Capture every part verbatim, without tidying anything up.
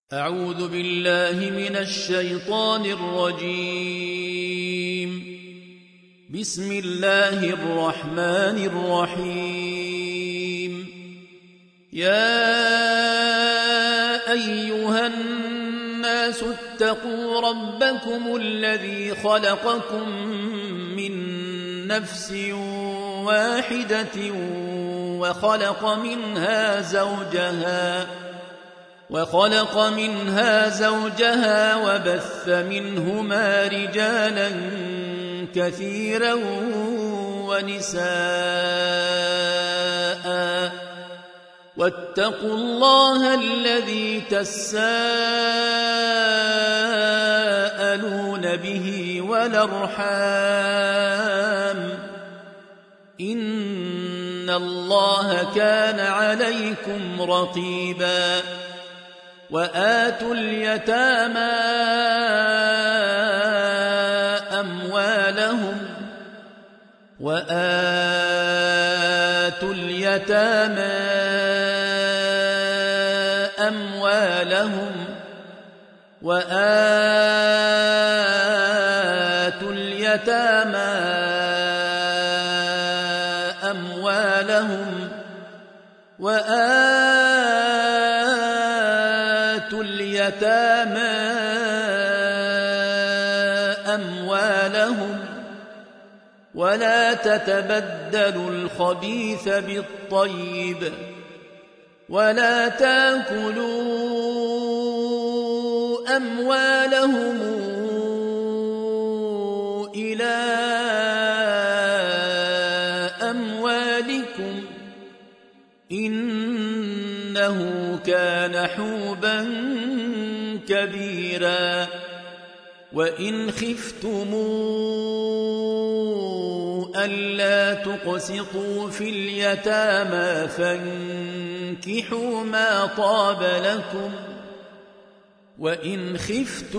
أعوذ بالله من الشيطان الرجيم. بسم الله الرحمن الرحيم. يا أيها الناس اتقوا ربكم الذي خلقكم من نفس واحدة وخلق منها زوجها وخلق منها زوجها وبث منهما رجالا كثيرا ونساء واتقوا الله الذي تساءلون به والأرحام إن الله كان عليكم رقيبا. وآتوا اليتامى أموالهم وآتوا اليتامى أموالهم وآتوا اليتامى أموالهم وآتوا اليتامى أموالهم ولا تتبدلوا الخبيث بالطيب ولا تأكلوا أموالهم إلى أموالكم إنه كان حوبا كبيرا. وإن خفتموا ألا تقسطوا في اليتامى فانكحوا ما طاب لكم وإن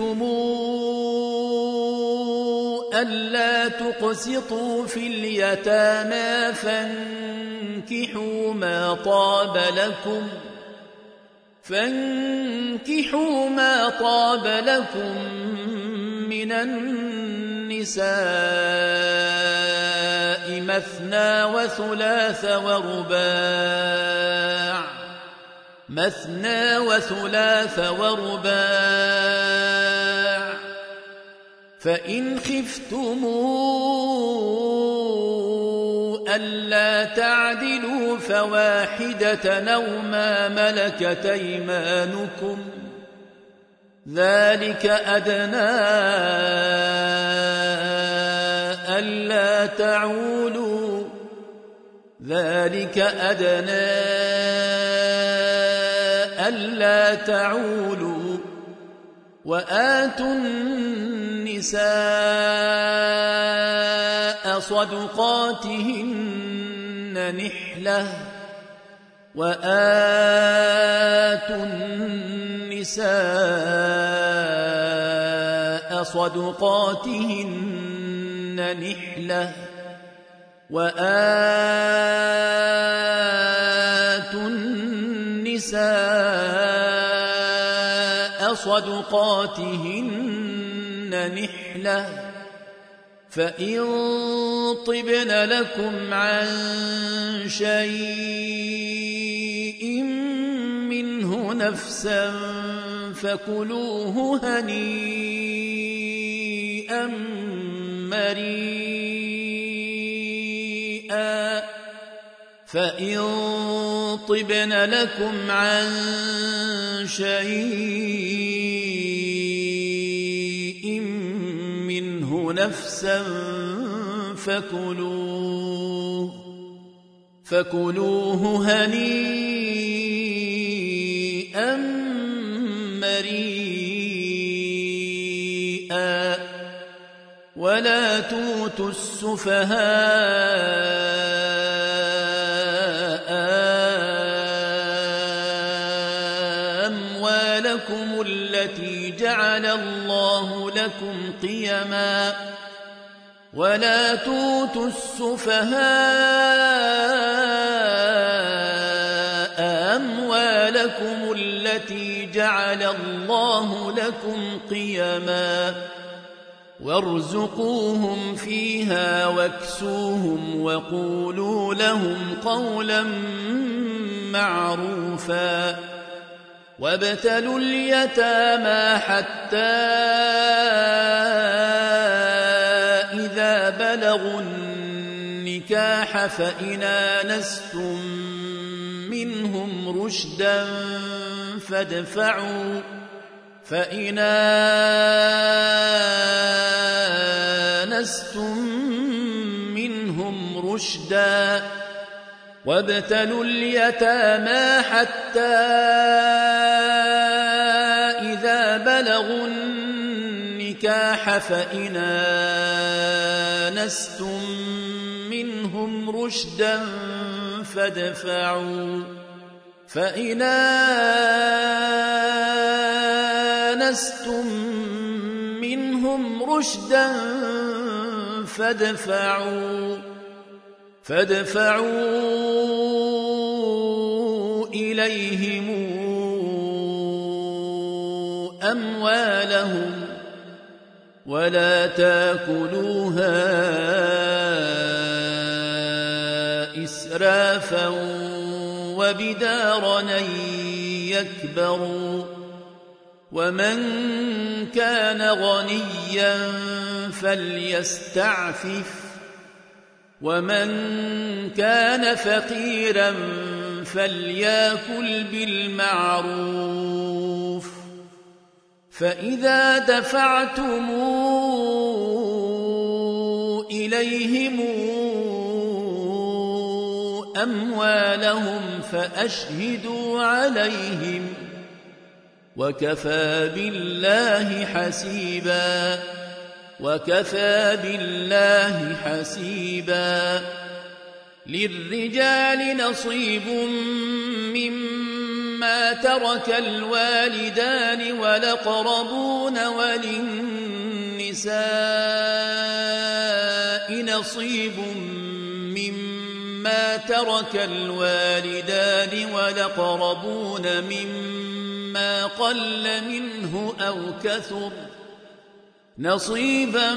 خفتموا ألا تقسطوا في اليتامى فانكحوا ما طاب لكم فانكحوا ما طاب لكم من النساء مثنى وثلاث ورباع مثنى وثلاث ورباع فإن خفتموا ألا تعدلوا فواحدة أو ما ملكت أيمانكم ذلك أدنى ألا تعولوا ذلك أدنى ألا تعولوا. وآتوا النساء صدقاتهن نحلة وآتوا النساء صدقاتهن نحلة وآتوا النساء صدقاتهن نحلة فإن طبن لكم عن شيء منه نفسا فكلوه هنيئا مريئا. فإن طبن لكم عن شيء منه نفسا فكلوه فكلوه هنيئا مريئا. ولا تؤتوا السفهاء أموالكم التي جعل الله لكم قيما ولا تؤتوا السفهاء أموالكم التي جعل الله لكم قيما وارزقوهم فيها واكسوهم وقولوا لهم قولا معروفا وابتلوا اليتامى حتى إذا بلغوا النكاح فإن آنستم منهم رشدا فادفعوا فإن آنستم منهم رشدا وابتلوا اليتامى حتى إذا بلغوا النكاح فإن آنستم منهم رشدا فادفعوا فإن آنستم منهم رشدا فادفعوا فادفعوا إليهم أموالهم ولا تاكلوها إسرافا وبدارا أن يكبروا ومن كان غنيا فليستعفف ومن كان فقيرا فليأكل بالمعروف فإذا دفعتم إليهم أموالهم فأشهدوا عليهم وكفى بالله حسيبا وكفى بالله حسيبا للرجال نصيب مما ترك الوالدان والأقربون وللنساء نصيب مما ترك الوالدان والأقربون مما قل منه أو كثر نصيبا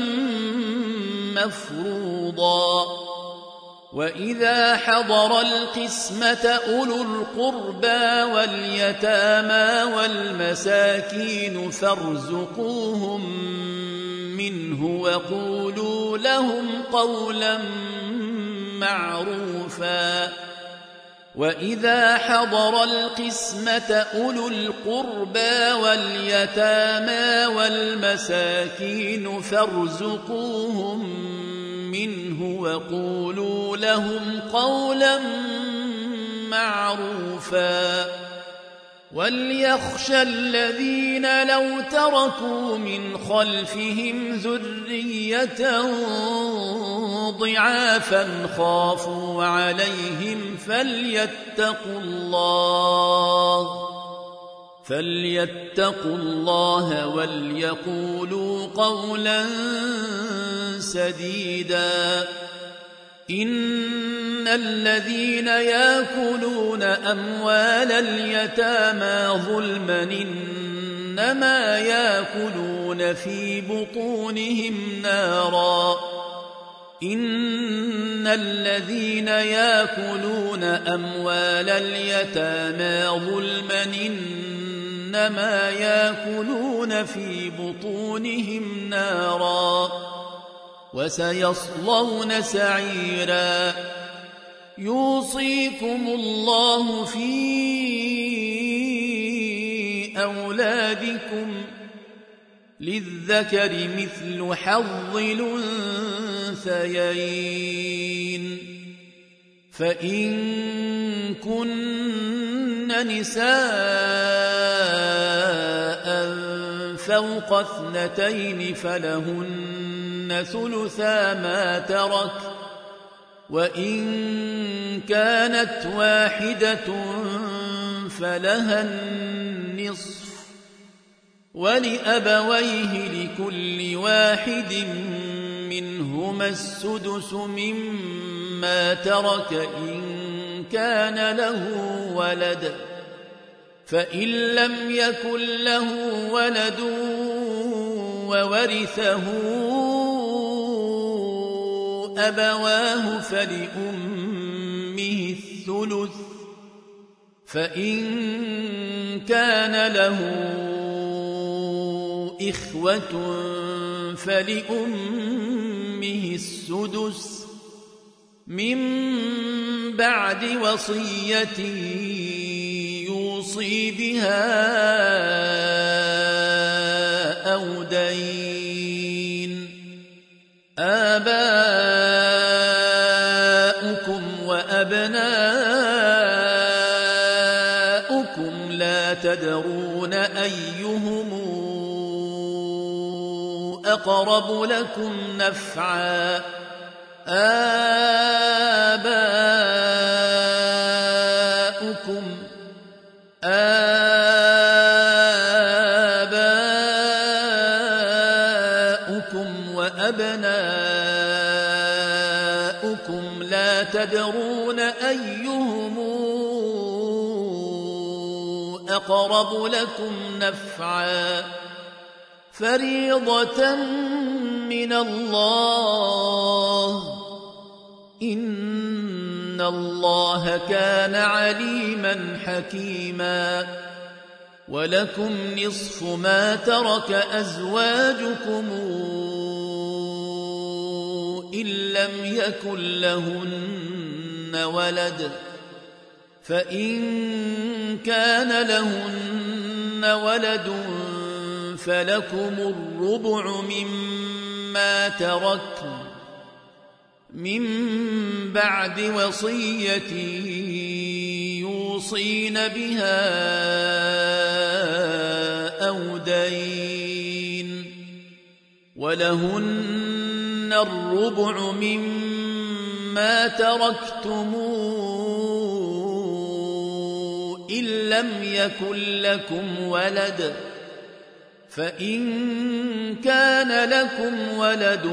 مفروضا وإذا حضر القسمة أولو القربى واليتامى والمساكين فارزقوهم منه وقولوا لهم قولا معروفا وإذا حضر القسمة أولو القربى واليتامى والمساكين فارزقوهم منه وقولوا لهم قولا معروفا وليخشى الذين لو تركوا من خلفهم ذرية ضعافا خافوا عليهم فليتقوا الله فليتقوا الله وليقولوا قولا سديدا إن الذين يأكلون أموال اليتامى ظلما إنما يأكلون في بطونهم نارا إن الذين يأكلون أموال اليتامى ظلما إنما يأكلون في بطونهم نارا وسيصلون سعيرا يوصيكم الله في أولادكم للذكر مثل حظ الأنثيين فإن كن نساء فوق اثنتين فلهن ثلثا ما ترك وإن كانت واحدة فلها النصف ولأبويه لكل واحد منهما السدس مما ترك إن كان له ولد فإن لم يكن له ولد وورثه أبواه فلأمه الثلث فإن كان له إخوة فلأمه السدس من بعد وصية يوصي بها أو دين آباؤكم وأبناؤكم لا تدرون أيهم أقرب لكم نفعا آباؤكم آباؤكم وأبناؤكم لا تدرون أيهم أقرب لكم نفعا فريضة من الله إن الله كان عليما حكيما ولكم نصف ما ترك أزواجكم إن لم يكن لهن ولد فإن كان لهن ولد فلكم الربع مما تركن من بعد وصية يوصين بها أو دين ولهن الربع مما تركتم إن لم يكن لكم ولد فإن كان لكم ولد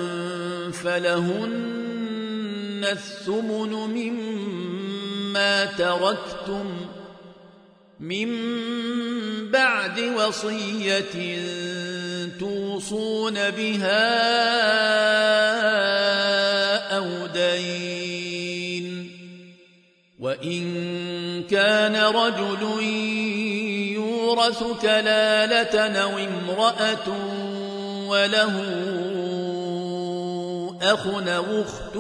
فلهن الثمن مما تركتم من بعد وصية توصون بها أو دين وإن كان رجل يورث كلالة أو امرأة وله أخ أو أخت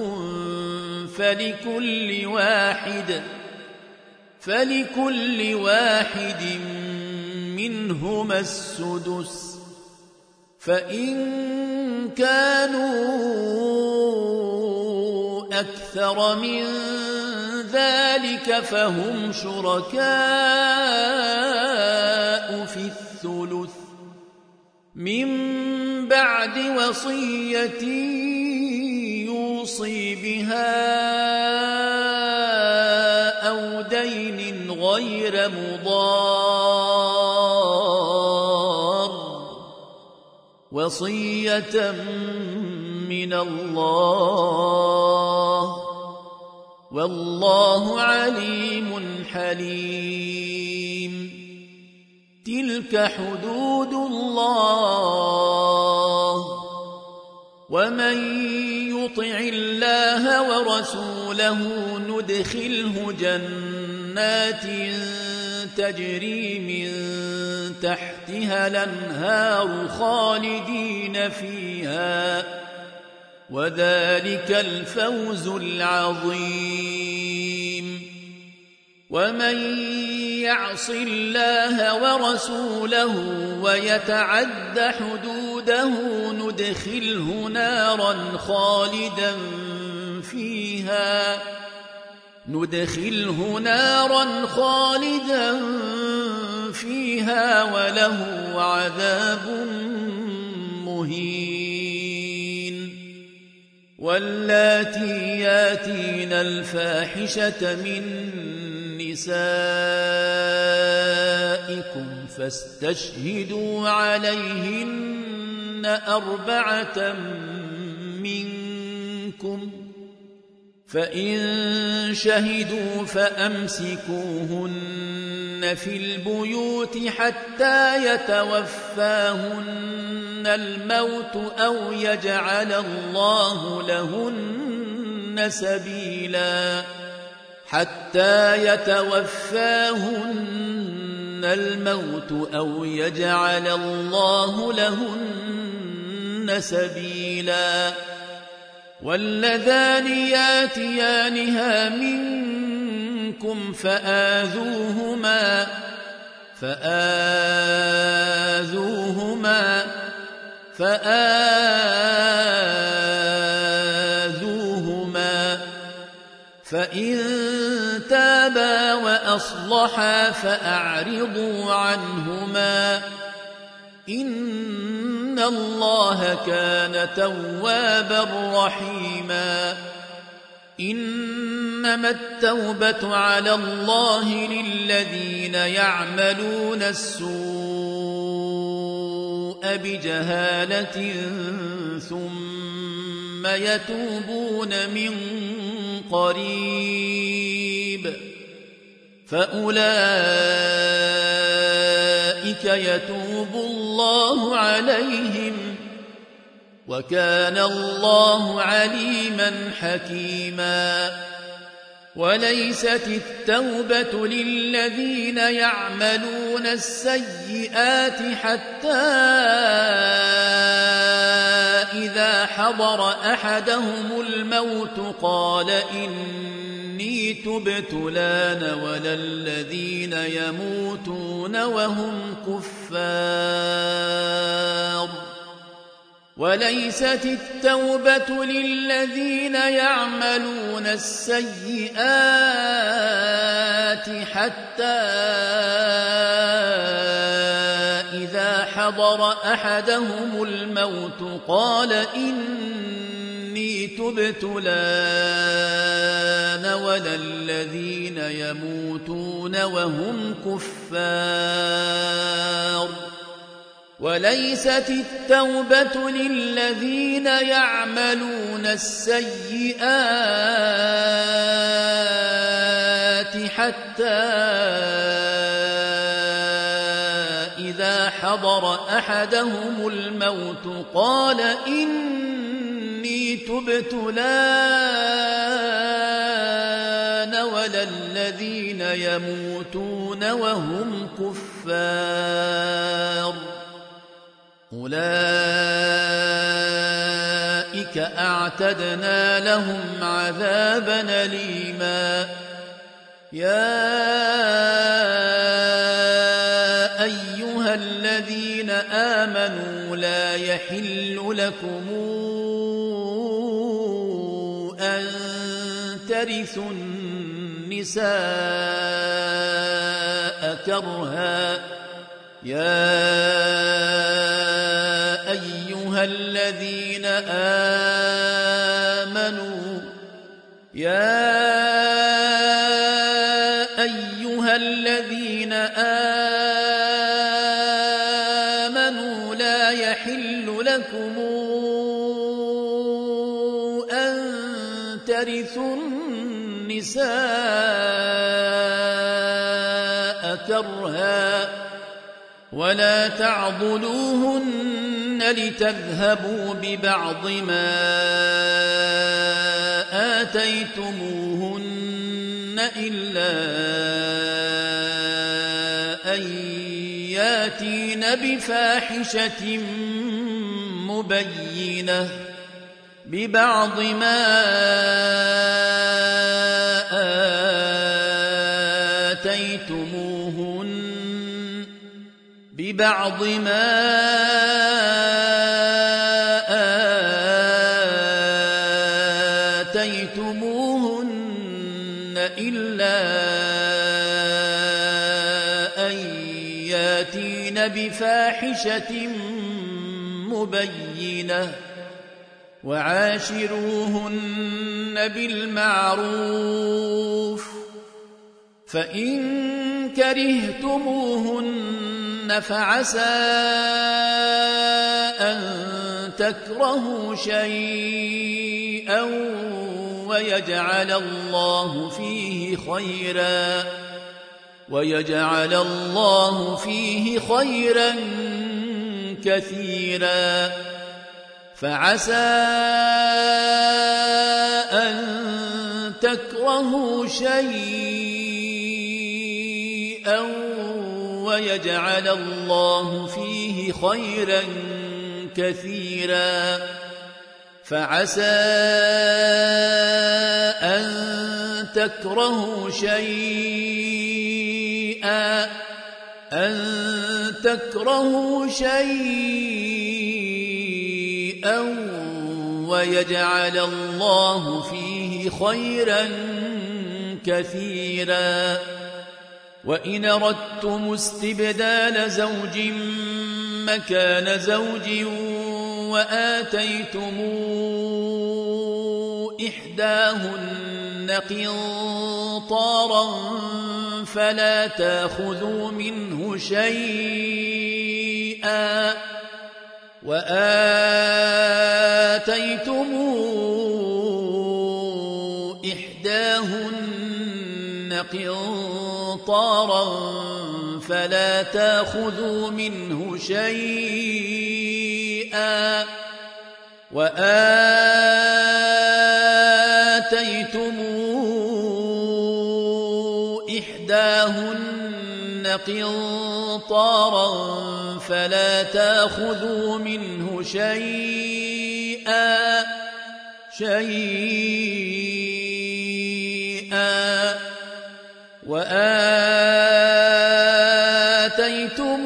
فلكل واحد فلكل واحد منهما السدس فإن كانوا أكثر من ذلك فهم شركاء في الثلث من بعد وصية يوصي بها أو دين غير مضار وصية من الله والله عليم حليم تلك حدود الله ومن يطع الله ورسوله ندخله جنات تجري من تحتها الأنهار خالدين فيها وذلك الفوز العظيم ومن يعص الله ورسوله ويتعد حدوده ندخله نارا خالدا فيها ندخله نارا خالدا فيها وله عذاب مهين واللاتي ياتين الفاحشة من نسائكم فاستشهدوا عليهن أربعة منكم فإن شهدوا فأمسكوهن في البيوت حتى يتوفاهن الموت أو يجعل الله لهن سبيلا حتى يتوفاهن الموت أو يجعل الله لهن سبيلا واللذان ياتيانها منكم فآذوهما فآذوهما فآذوهما فإن تابا وأصلحا فأعرضوا عنهما إن الله كان توابا رحيما إنما التوبة على الله للذين يعملون السوء بجهالة ثم يتوبون من قريب فأولئك يتوب الله عليهم وكان الله عليما حكيما وليست التوبة للذين يعملون السيئات حتى إذا حضر أحدهم الموت قال إني تبت الآن ولا الذين يموتون وهم كفار وليست التوبة للذين يعملون السيئات حتى إذا حضر أحدهم الموت قال إني تبت الآن ولا الذين يموتون وهم كفار وليست التوبة للذين يعملون السيئات حتى إذا حضر أحدهم الموت قال إني تبت الآن ولا الذين يموتون وهم كفار أولئك أعتدنا لهم عذابا أليما يا أيها الذين آمنوا لا يحل لكم أن ترثوا النساء كرها يا أيها الذين آمنوا يا أيها الذين آمنوا لا يحل لكم أن ترثوا النساء كرها ولا تعضلوهن لتذهبوا ببعض ما آتيتموهن إلا أن ياتين بفاحشة مبينة ببعض ما آتيتموهن ببعض ما آتيتموهن إلا أن ياتين بفاحشة مبينة وعاشروهن بالمعروف فإن كرهتموهن فعسى أن تكرهوا شيئا ويجعل الله فيه خيرا ويجعل الله فيه خيرا كثيرا فعسى أن تكرهوا شيئا ويجعل الله فيه خيرا كثيرا فعسى أن تكرهوا شيئا أن تكرهوا شيئا ويجعل الله فيه خيرا كثيرا وإن أردتم استبدال زوج مكان زوج وآتيتم إحداهن قنطارا فلا تأخذوا منه شيئا وآتيتم إحداهن قنطارا فلا تأخذوا منه شيئا وآتيتم إحداهن قنطارا فلا تأخذوا منه شيئا شيئا وآتيتم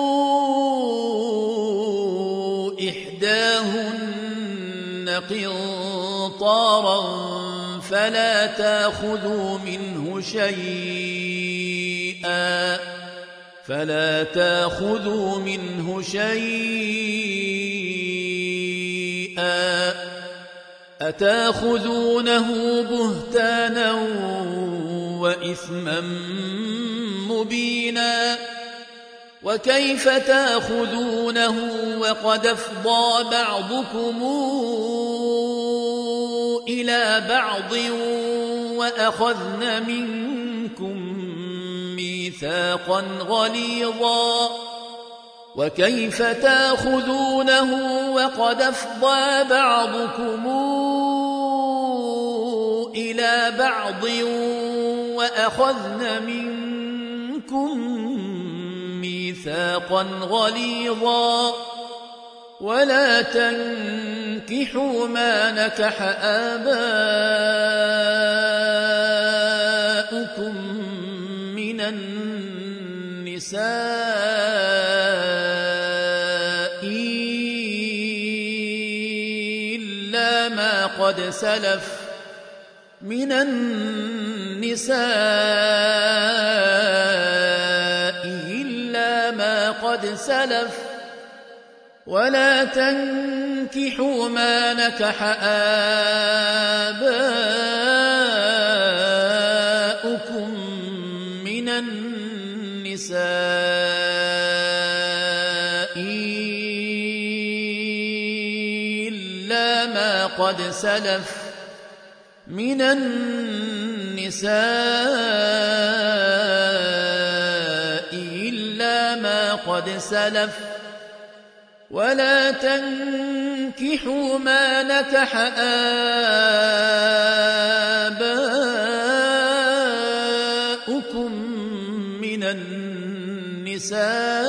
إحداهن قنطارا فلا تأخذوا منه شيئا فلا تأخذوا منه شيئا أتأخذونه بهتانا وإثما مبينا وكيف تأخذونه وقد أفضى بعضكم إلى بعض وأخذن منكم ميثاقا غليظا وكيف تأخذونه وقد أفضى بعضكم إلى بعض وأخذن منكم ميثاقا غليظا ولا تنكحوا ما نكح آباؤكم من النساء إلا ما قد سلف من النساء إلا ما قد سلف ولا تنكحوا ما نكح آباؤكم من النساء إلا ما قد سلف من النساء إلا ما قد سلف ولا تنكحوا ما نكح آباؤكم من النساء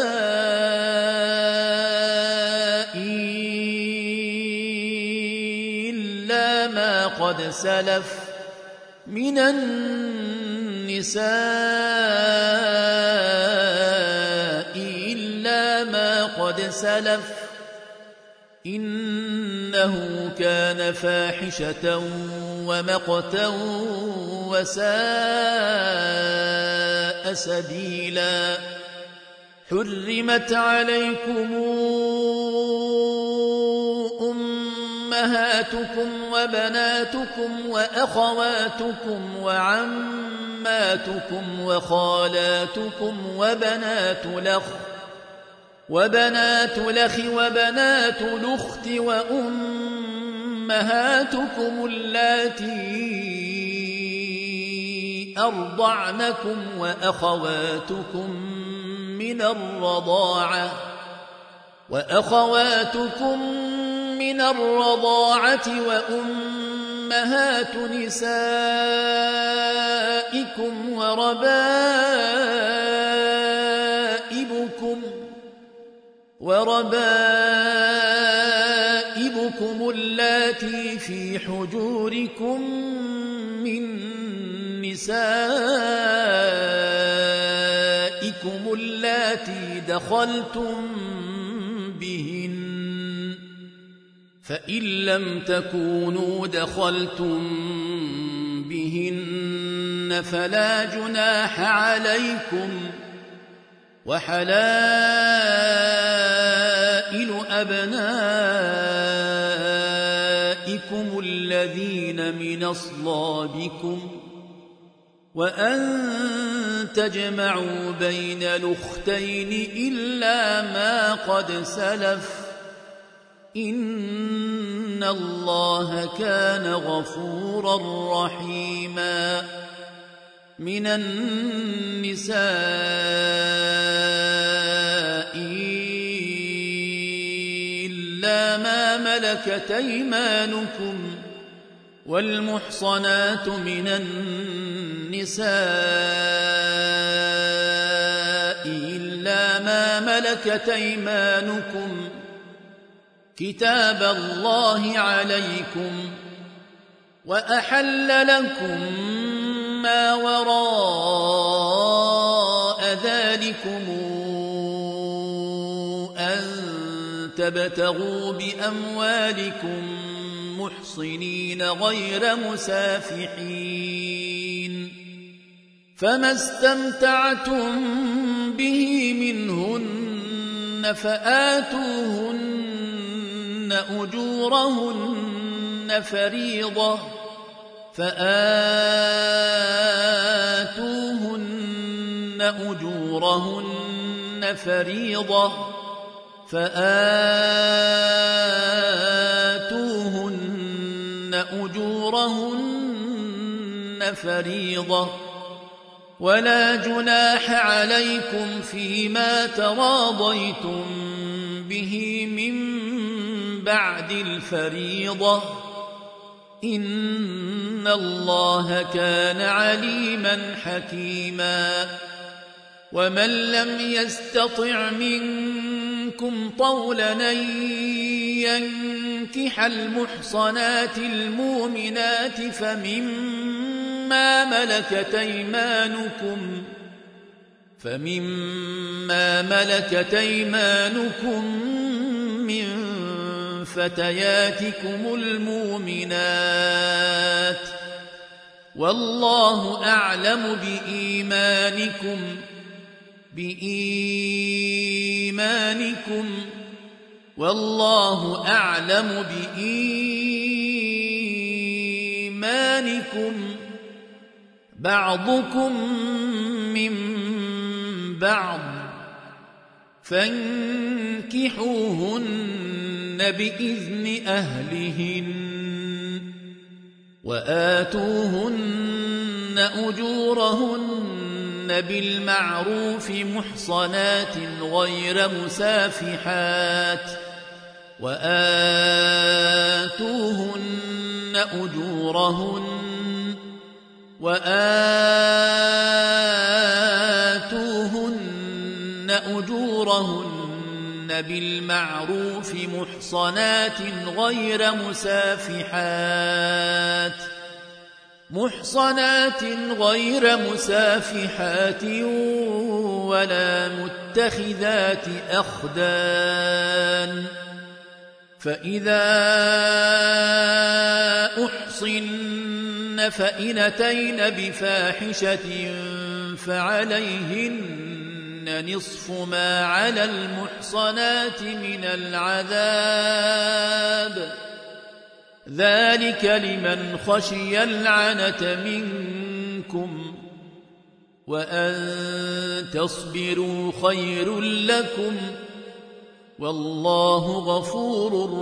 إلا ما قد سلف من النساء إلا ما قد سلف إنه كان فاحشة ومقتا وساء سبيلا حرمت عليكم أمهاتكم وبناتكم وأخواتكم وعماتكم وخالاتكم وبنات الأخ وبنات الأخ وبنات الأخت وأمهاتكم اللاتي أرضعنكم وأخواتكم من الرضاعة وأخواتكم من الرضاعة وأمهات نسائكم وربائبكم وربائبكم اللاتي في حجوركم من نسائكم اللاتي دخلتم بهن فإن لم تكونوا دخلتم بهن فلا جناح عليكم وحلائل أبنائكم الذين من أصلابكم وأن تجمعوا بين الأختين إلا ما قد سلف إن الله كان غفورا رحيما. من النساء إلا ما ملكت أيمانكم والمحصنات من النساء إلا ما ملكت أيمانكم كتاب الله عليكم وأحل لكم ما وراء ذلكم أن تبتغوا بأموالكم محصنين غير مسافحين فما استمتعتم به منهن فآتوهن أجورهن فريضة فآتوهن أجورهن فريضة فآتوهن أجورهن فريضة ولا جناح عليكم فيما تراضيتم به من بعد الفريضة إن الله كان عليما حكيما. ومن لم يستطع منكم طولا أن ينكح المحصنات المؤمنات فمما ملكت أيمانكم فمما ملكت أيمانكم من فتياتكم المؤمنات والله أعلم بإيمانكم بإيمانكم والله أعلم بإيمانكم بعضكم من بعض فانكحوهن بإذن أهلهن وآتوهن أجورهن بالمعروف محصنات غير مسافحات وآتوهن أجورهن وآتوهن أجورهن بالمعروف محصنات غير مسافحات محصنات غير مسافحات ولا متخذات أخدان فإذا أحصن فإن أتين بفاحشة فعليهن نصف ما على المحصنات من العذاب ذلك لمن خشي العنة منكم وأن تصبروا خير لكم والله غفور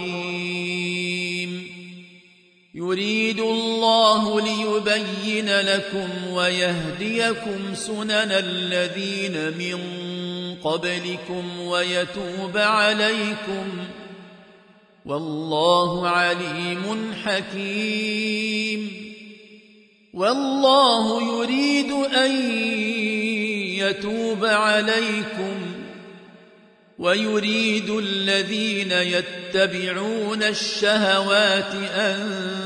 رحيم يريد الله ليبين لكم ويهديكم سنن الذين من قبلكم ويتوب عليكم والله عليم حكيم والله يريد أن يتوب عليكم ويريد الذين يتبعون الشهوات أن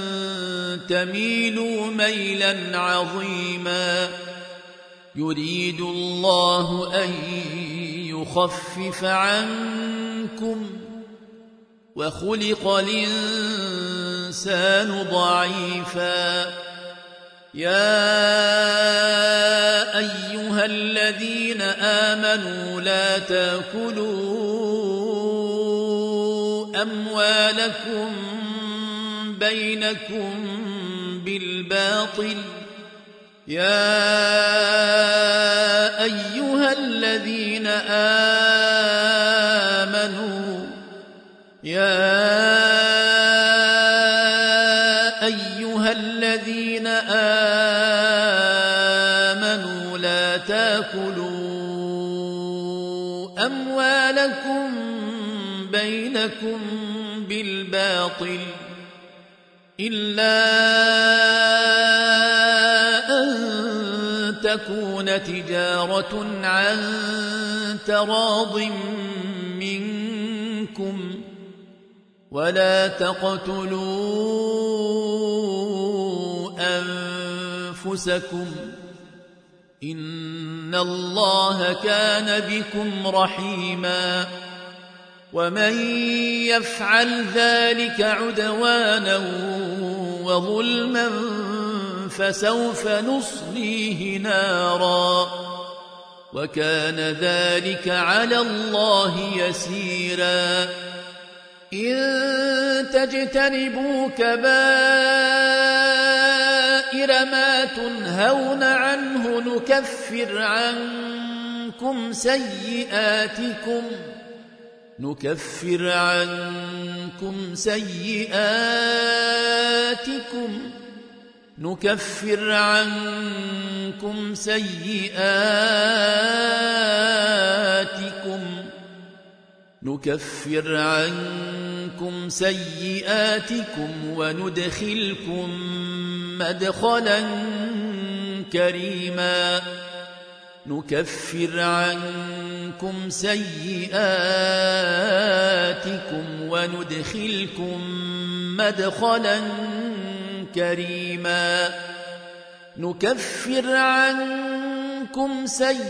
تميلوا ميلا عظيما يريد الله أن يخفف عنكم وخلق الإنسان ضعيفا يا أيها الذين آمنوا لا تأكلوا أموالكم بينكم بالباطل يا أيها الذين آمنوا يا أيها الذين آمنوا لا تأكلوا أموالكم بينكم بالباطل إلا أن تكون تجارة عن تراض منكم ولا تقتلوا أنفسكم إن الله كان بكم رحيما ومن يفعل ذلك عدوانا وظلما فسوف نصليه نارا وكان ذلك على الله يسيرا إن تجتنبوا كبائر ما تنهون عنه نكفر عنكم سيئاتكم نكفر عنكم سيئاتكم نكفر عنكم سيئاتكم نكفر عنكم سيئاتكم وندخلكم مدخلا كريما نكفر عنكم سيئاتكم وندخلكم مدخلا كريما نكفر عنكم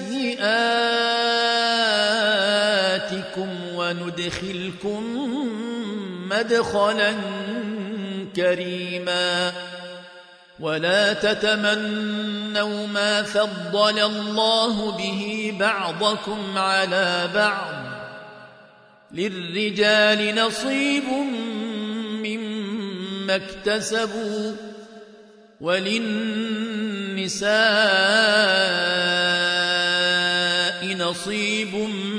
سيئاتكم وندخلكم مدخلا كريما ولا تتمنوا ما فضل الله به بعضكم على بعض للرجال نصيب مما اكتسبوا وللنساء نصيب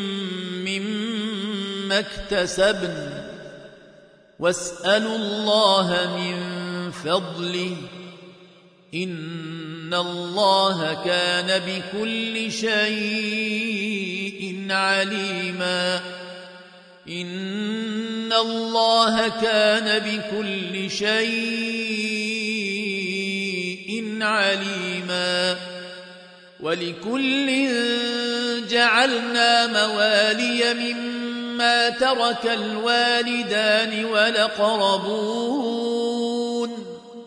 مما اكتسبن واسألوا الله من فضله إن الله كان بكل شيء عليما إن الله كان بكل شيء عليما ولكل جعلنا موالي مما ترك الوالدان والأقربون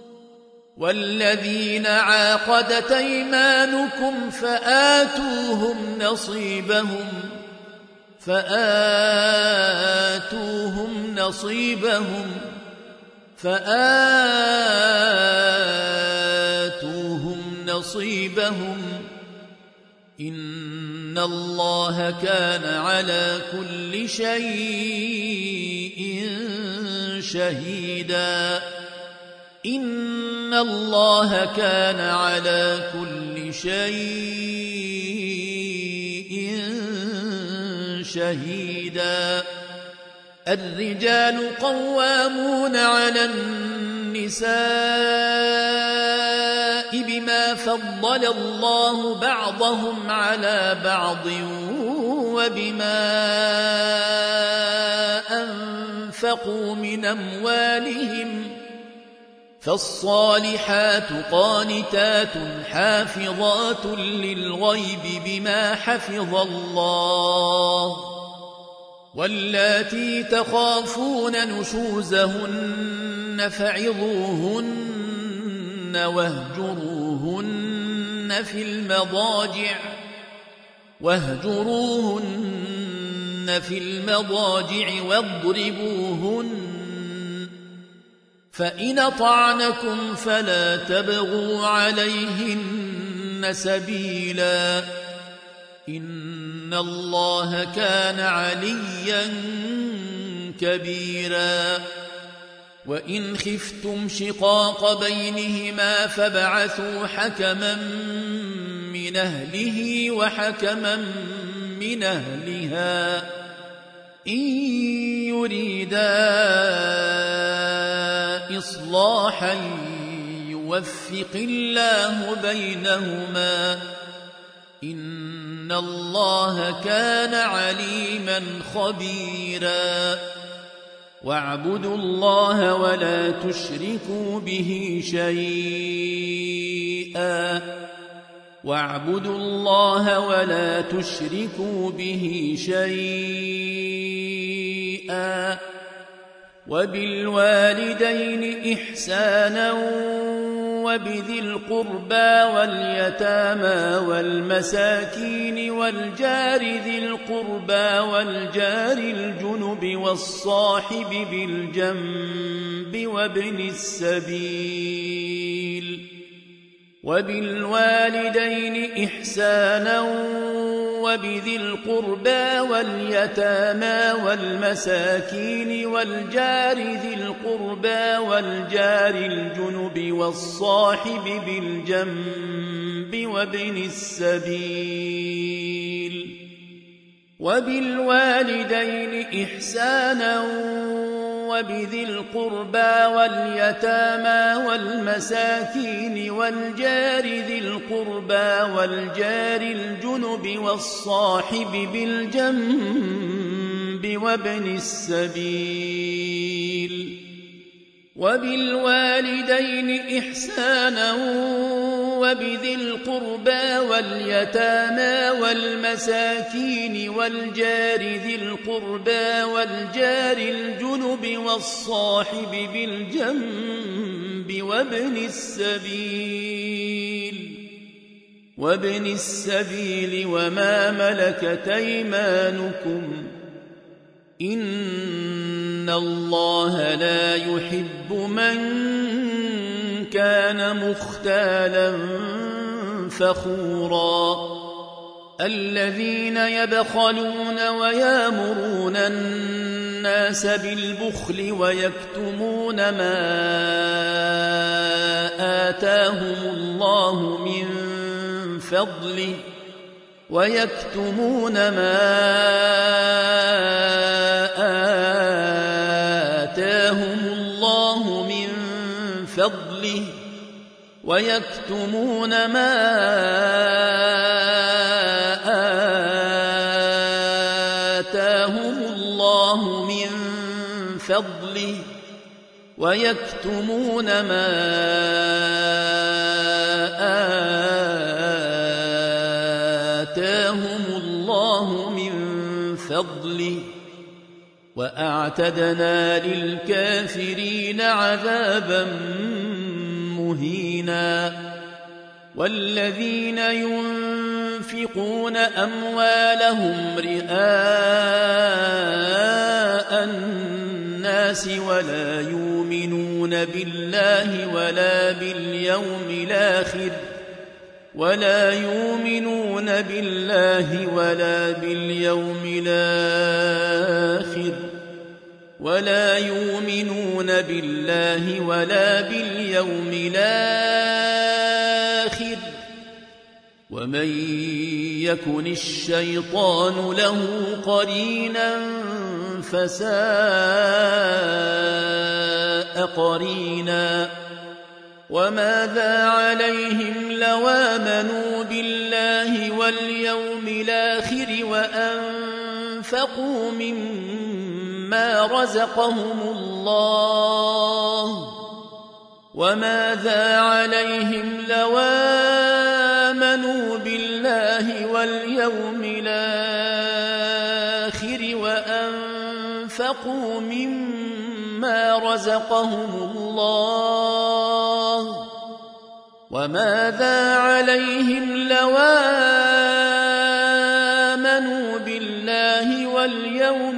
والذين عاقدت أيمانكم فآتوهم نصيبهم فآتوهم نصيبهم فآتوهم نصيبهم إن الله كان على كل شيء شهيدا إن الله كان على كل شيء شهيدا. الرجال قوامون على النساء بما فضل الله بعضهم على بعض وبما أنفقوا من أموالهم، فالصالحات قانتات حافظات للغيب بما حفظ الله، واللاتي تخافون نشوزهن فعظوهن واهجروهن في المضاجع واهجروهن في المضاجع واضربوهن، فإن طعنكم فلا تبغوا عليهن سبيلا، إن الله كان عليا كبيرا. وإن خفتم شقاق بينهما فابعثوا حكما من أهله وحكما من أهلها إن يريدا إصلاحا يوفق الله بينهما، إن الله كان عليما خبيرا. واعبدوا الله ولا تشركوا به شيئا واعبدوا الله ولا تشركوا به شيئا وبالوالدين إحسانا وبذي القربى واليتامى والمساكين والجار ذي القربى والجار الجنب والصاحب بالجنب وابن السبيل وبالوالدين إحسانا وبذي القربى واليتامى والمساكين والجار ذي القربى والجار الجنب والصاحب بالجنب وابن السبيل وبالوالدين إحسانا وبذي القربى واليتامى والمساكين والجار ذي القربى والجار الجنب والصاحب بالجنب وابن السبيل وبالوالدين إحسانا وبذي القربى واليتامى والمساكين والجار ذي القربى والجار الجنب والصاحب بالجنب وابن السبيل وابن السبيل وما ملكت أيمانكم إن الله لا يحب من كان مختالا فخورا الذين يبخلون ويامرون الناس بالبخل ويكتمون ما آتاهم الله من فضله ويكتمون ما آتاهم الله من فضله ويكتمون ما آتاهم الله من فضله ويكتمون ما آتاهم الله من فضله وأعتدنا للكافرين عذابا مهينا والذين ينفقون أموالهم رئاء الناس ولا يؤمنون بالله ولا باليوم الآخر ولا يؤمنون بالله ولا باليوم الآخر ولا يؤمنون بالله ولا باليوم الآخر ومن يكن الشيطان له قرينا فساء قرينا وماذا عليهم لو آمنوا بالله واليوم الآخر وأنفقوا مما رزقهم الله وماذا عليهم لو آمنوا بالله واليوم الآخر وأنفقوا مما رزقهم الله وماذا عليهم لو آمنوا بالله واليوم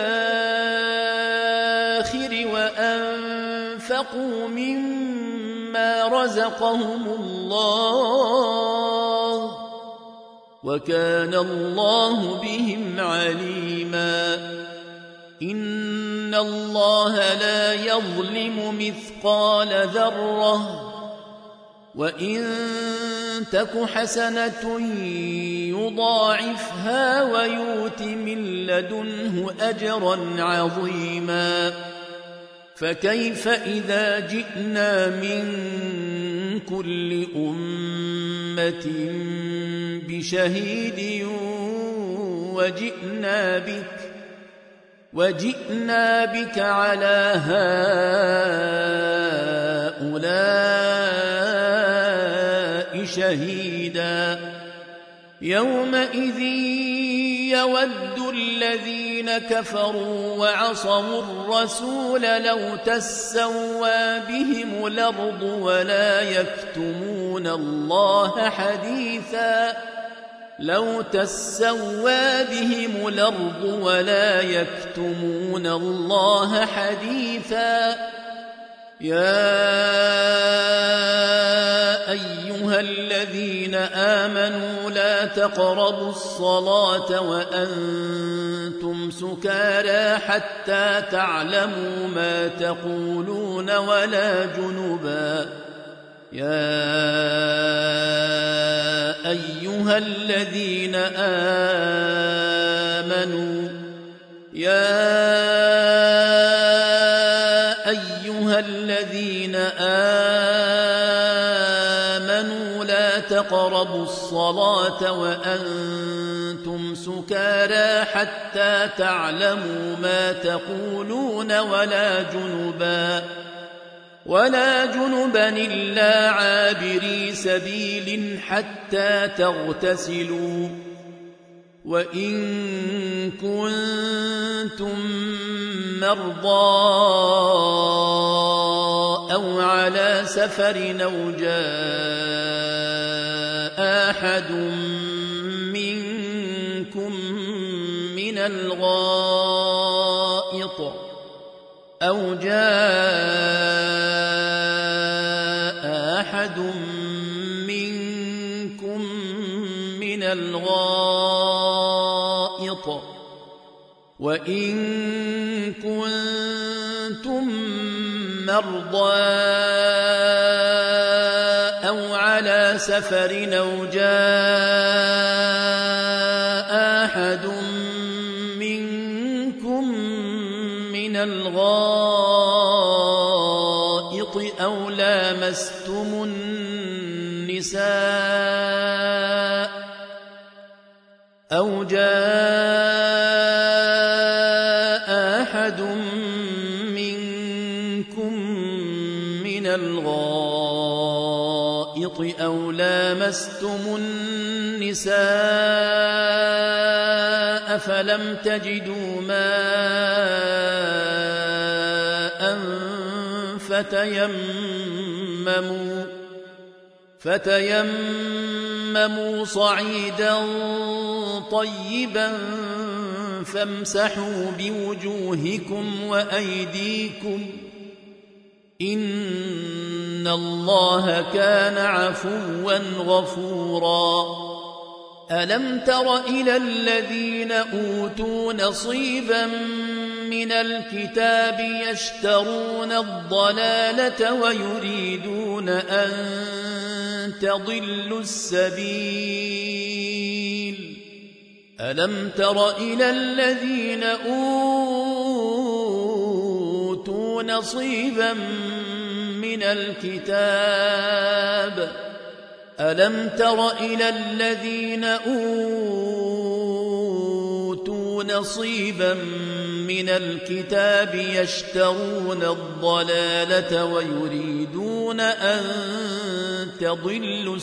الآخر وأنفقوا مما رزقهم الله وكان الله بهم عليما إن الله لا يظلم مثقال ذرة وإن تك حسنة يضاعفها ويؤت من لدنه أجرا عظيما فكيف إذا جئنا من كل أمة بشهيد وجئنا بك وجئنا بك على هؤلاء شهيدا يومئذ يود الذين كفروا وعصوا الرسول لو تسوى بهم الأرض ولا يكتمون الله حديثا لو تسوى بهم الأرض ولا يكتمون الله حديثا يا أيها الذين آمنوا لا تقربوا الصلاة وأنتم سكارى حتى تعلموا ما تقولون ولا جنبا يا أيها الذين آمنوا يا أيها الذين آمنوا لا تقربوا الصلاة وأنتم سكارى حتى تعلموا ما تقولون ولا جنبا ولا جنبا إلا عابري سبيل حتى تغتسلوا وإن كنتم مرضى أو على سفر أو جاء أحد منكم من الغائط أو جاء أحد منكم من الغائط وإن كنتم مرضى أو على سفر أو جاء أحد منكم من الغائط أو لامستم النساء أو جاء أحد منكم من الغائط أو لامستم النساء فلم تجدوا ماء فتيمموا فتيمموا صعيدا طيبا فامسحوا بوجوهكم وأيديكم إن الله كان عفوا غفورا ألم تر إلى الذين أوتوا نصيبا من الكتاب يشترون الضلالة ويريدون أن تضلوا السبيل ألم تر إلى الذين أوتوا نصيبا من الكتاب ألم تر إلى الذين أوتوا نصيبا من الكتاب يشترون الضلالة ويريدون أن تضلوا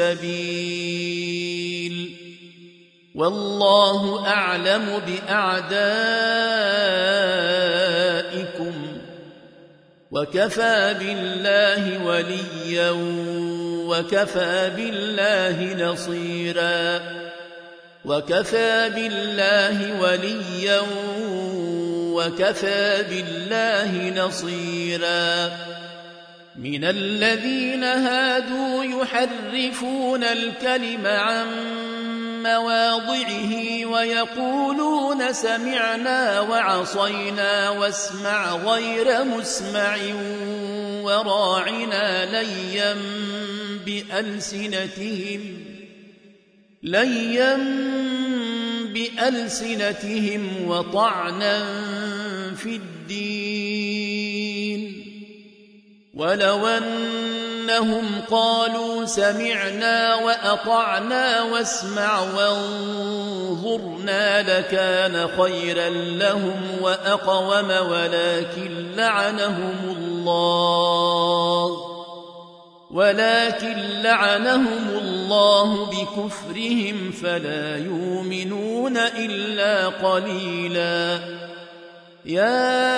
السبيل والله أعلم بأعدائكم وكفى بالله وليا وكفى بالله نصيرا وكفى بالله وليا وكفى بالله نصيرا من الذين هادوا يحرفون الكلم عن مواضعه ويقولون سمعنا وعصينا واسمع غير مسمع وراعنا ليا بألسنتهم ليا بألسنتهم وطعنا في الدين ولو أنهم قالوا سمعنا وأطعنا واسمع وانظرنا لكان خيرا لهم وأقوم ولكن لعنهم الله ولكن لعنهم الله بكفرهم فلا يؤمنون إلا قليلا يا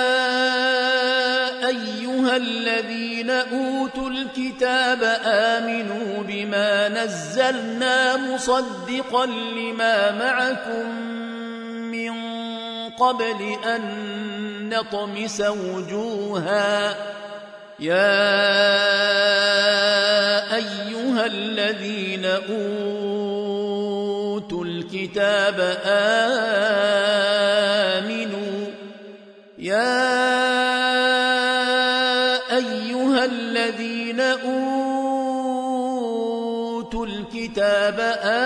أيها الذين أوتوا الكتاب آمنوا بما نزلنا مصدقا لما معكم من قبل أن نطمس وجوها يا أيها الذين أوتوا الكتاب آمنوا يا أيها الذين أوتوا الكتاب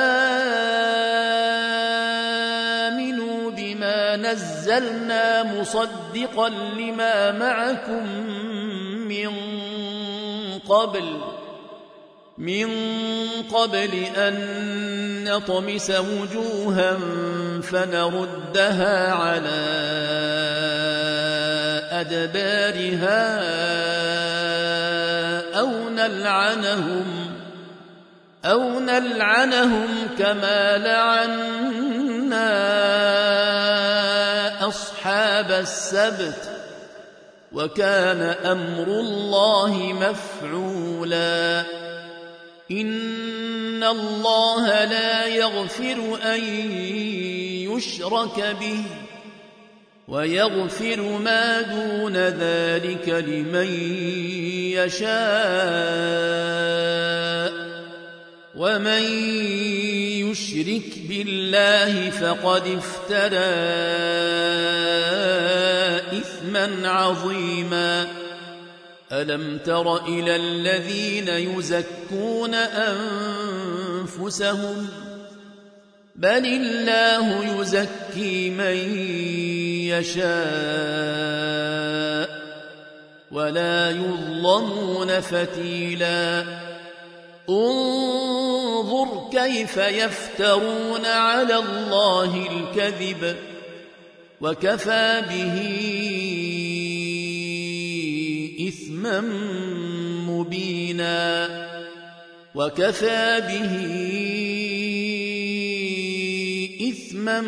آمنوا بما نزلنا مصدقا لما معكم من قبل من قبل أن نطمس وجوها فنردها على أدبارها أو نلعنهم أو نلعنهم كما لعنا أصحاب السبت وكان أمر الله مفعولا إن الله لا يغفر أن يشرك به ويغفر ما دون ذلك لمن يشاء ومن يشرك بالله فقد افترى إثما عظيما ألم تر إلى الذين يزكون أنفسهم بل الله يزكي من يشاء ولا يظلمون فتيلا انظر كيف يفترون على الله الكذب وكفى به إثما مبينا وكفى به إثما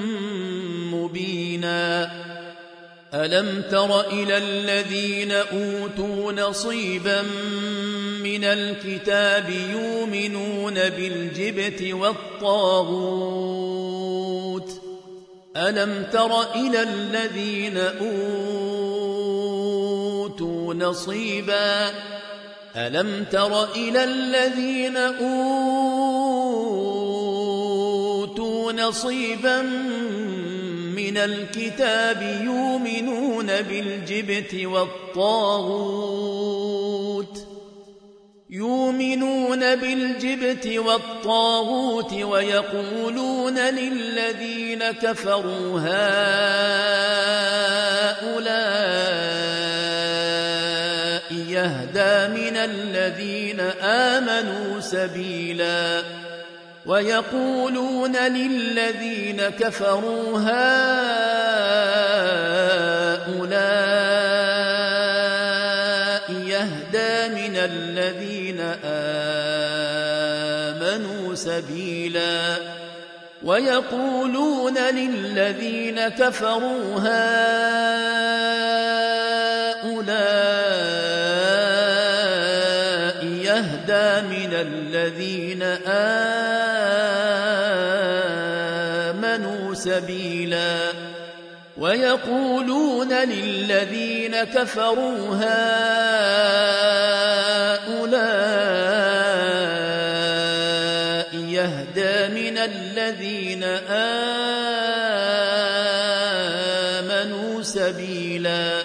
مبينا ألم تر إلى الذين أوتوا نصيبا من الكتاب يؤمنون بالجبت والطاغوت ألم تر إلى الذين أوتوا نصيبا ألم تر إلى الذين أوتوا نصيبا من الكتاب يؤمنون بالجبت والطاغوت يؤمنون بالجبت والطاغوت ويقولون للذين كفروا هؤلاء يهدى من الذين آمنوا سبيلا ويقولون للذين كفروا هؤلاء يهدى من الذين آمنوا سبيلا ويقولون للذين كفروا هؤلاء يهدى من الذين آمنوا سبيلا ويقولون للذين كفروا هؤلاء يهدى من الذين آمنوا سبيلا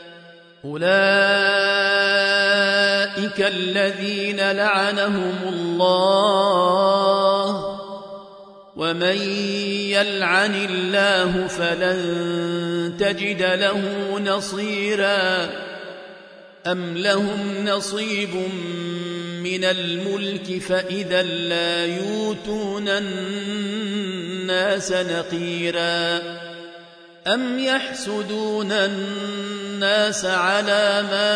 أولئك الذين لعنهم الله ومن يلعن الله فلن تجد له نصيرا أم لهم نصيب من الملك فإذا لا يؤتون الناس نقيرا أم يحسدون الناس على ما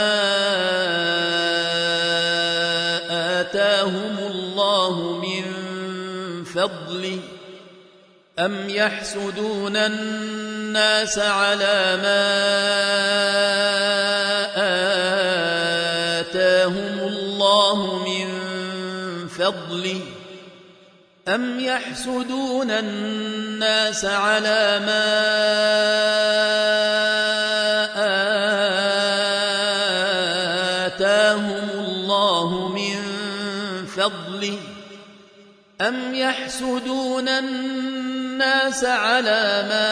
آتاهم الله من فضله أم يحسدون الناس على ما آتاهم الله من فضله أم يحسدون الناس على ما آتاهم الله من فضله أم يحسدون الناس على ما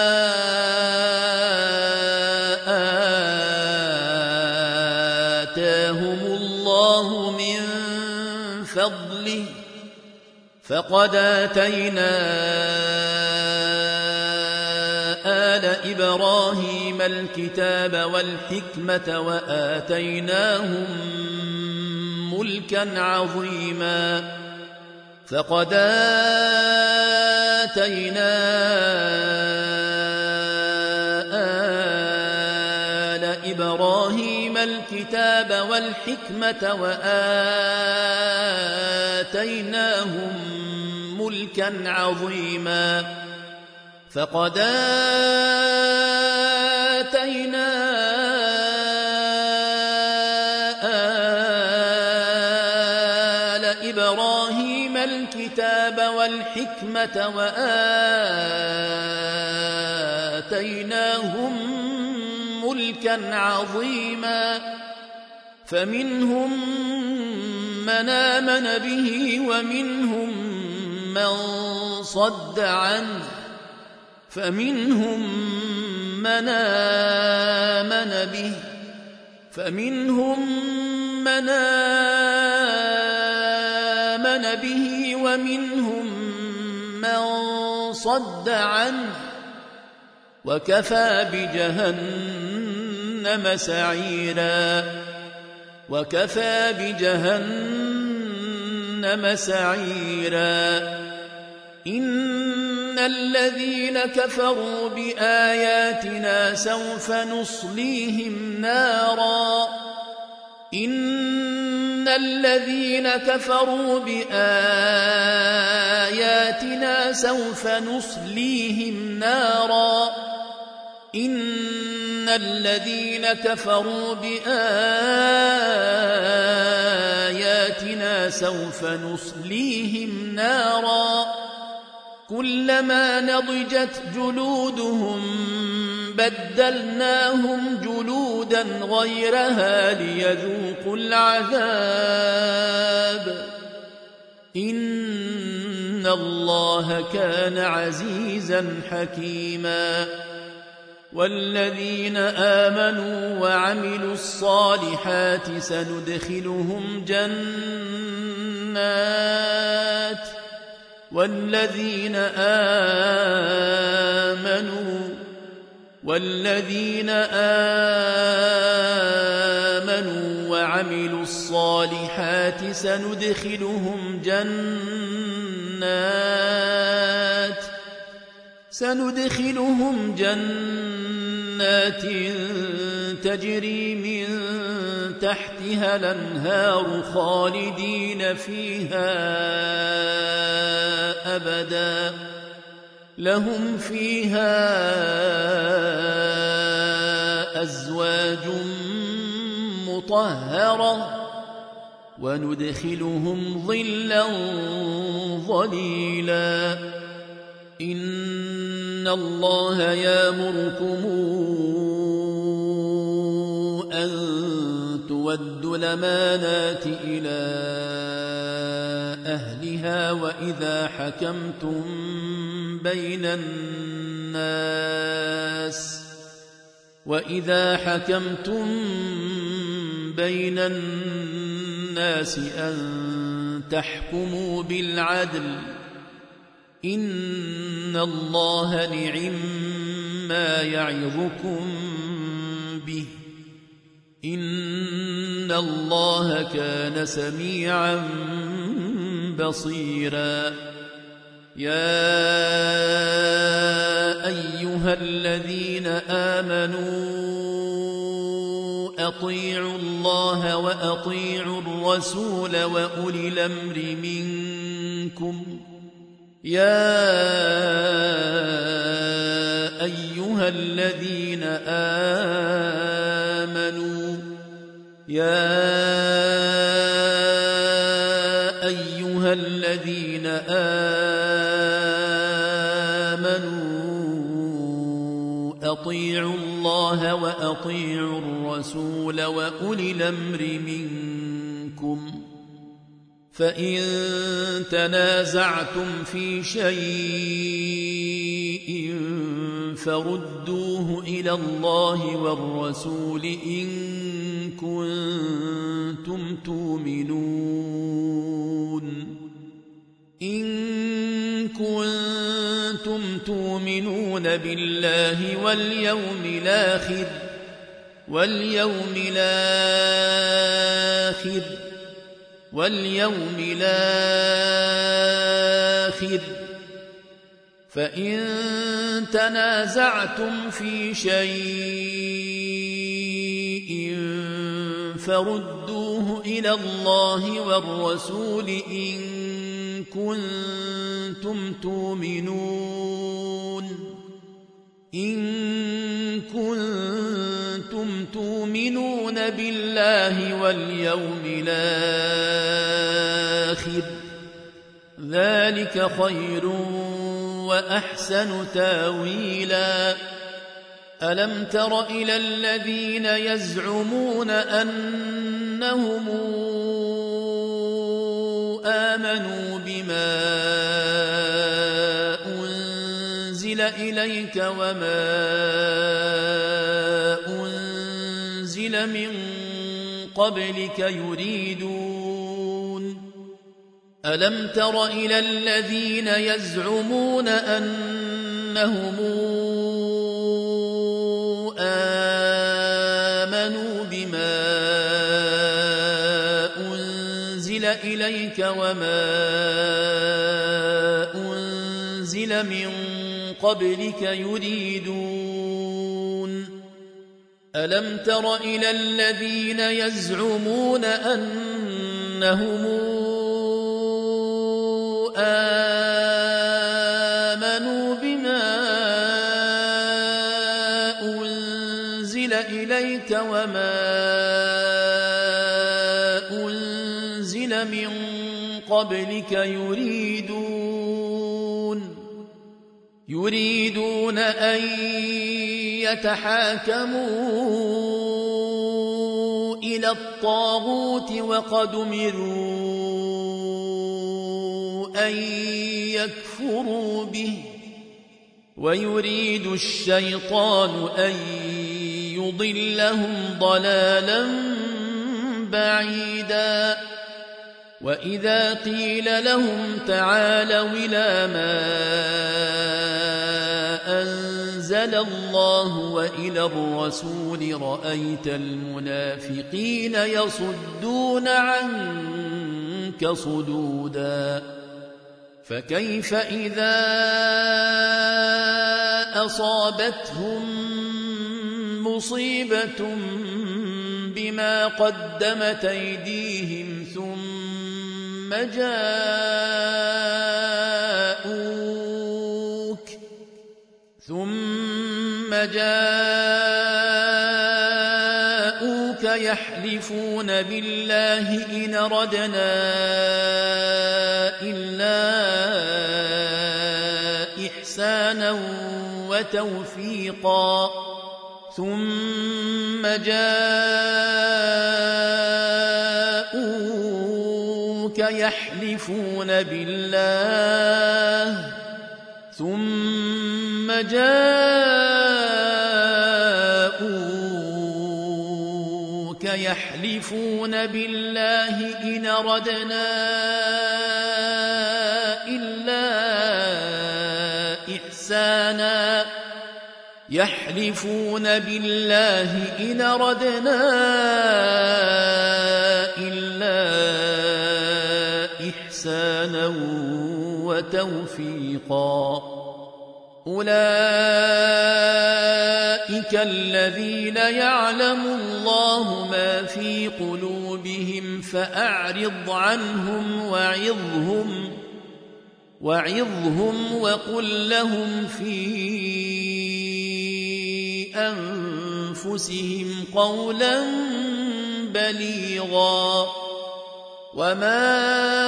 آتاهم الله من فضله فقد آتينا آل إبراهيم الكتاب والحكمة وآتيناهم ملكا عظيما فقد آتينا آل إبراهيم الكتاب والحكمة وآتيناهم ملكا عظيما فقد آتينا آل إبراهيم الكتاب والحكمة وآتيناهم ملكا عظيما فمنهم من آمن به ومنهم من صد عنه فمنهم من آمن به فمنهم من آمن به ومنهم من صد عنه وكفى بجهنم سعيرا وكفى بجهنم سعيرا إن الذين كفروا بآياتنا سوف نصليهم نارا إن الذين كفروا بآياتنا سوف نصليهم نارا إن الذين كفروا بآياتنا سوف نصليهم نارا كلما نضجت جلودهم بدلناهم جلودا غيرها ليذوقوا العذاب إن إن الله كان عزيزا حكيما والذين آمنوا وعملوا الصالحات سندخلهم جنات والذين آمنوا والذين آمنوا وعملوا الصالحات سندخلهم جنات سندخلهم جنات تجري من تحتها الأنهار خالدين فيها أبدا لهم فيها أزواج مطهرة وندخلهم ظلا ظليلا إن الله يأمركم أن تودوا الأمانات إلى أهلها وإذا حكمتم بين الناس وإذا حكمتم بين الناس أن تحكموا بالعدل إن الله نعم ما يعظكم به إن الله كان سميعا بصيرا يا أيها الذين آمنوا أطيعوا الله وأطيعوا الرسول وأولي الأمر منكم يا أيها الذين آمنوا يا أيها الذين آمنوا أطيعوا الله وأطيعوا الرسول وأولي الأمر منكم فإن تنازعتم في شيء فردوه إلى الله والرسول إن كنتم تؤمنون إن كنتم تؤمنون بالله واليوم الآخر واليوم الآخر واليوم الآخر فإن تنازعتم في شيء فردوه إلى الله والرسول إن كنتم تؤمنون إن كنتم تؤمنون بالله واليوم الآخر ذلك خير وأحسن تاويلا ألم تر إلى الذين يزعمون أنهم آمنوا بما أنزل إليك وما أنزل من قبلك يريدون ألم تر إلى الذين يزعمون أنهم آمنوا بما أنزل إليك وما أنزل من قبلك يريدون ألم تر إلى الذين يزعمون أنهم آمنوا بما أنزل إليك وما أنزل من قبلك يريدون يريدون أن يتحاكموا إلى الطاغوت وقد أمروا أن ليكفروا به ويريد الشيطان أن يضلهم ضلالا بعيدا وإذا قيل لهم تعالوا إلى ما أنزل الله وإلى الرسول رأيت المنافقين يصدون عنك صدودا فكيف إذا أصابتهم مصيبة بما قدمت أيديهم ثم جاءوك ثم جاءوك يحلفون بالله إن ردنا إلا إحسانا وتوفيقا ثم جاءوك يحلفون بالله ثم جاءوك يحلفون بالله إن ردنا إلا إحسانا يحلفون بالله إن ردنا إلا إحسانا وتوفيقا أولئك الذين يعلم الله ما في قلوبهم فأعرض عنهم وعظهم وعظهم وقل لهم في أنفسهم قولا بليغا وما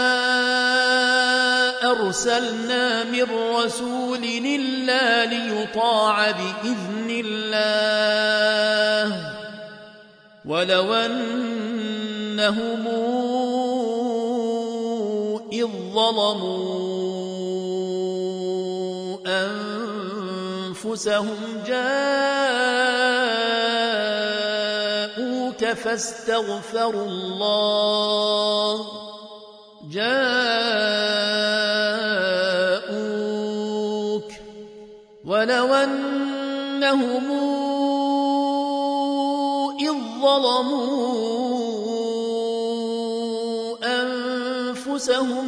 أرسلنا من رسول إلا ليطاع بإذن الله ولو أنهم إذ ظلموا أنفسهم جاءوك فاستغفروا الله جاءوك ولو أنهم إذ ظلموا أنفسهم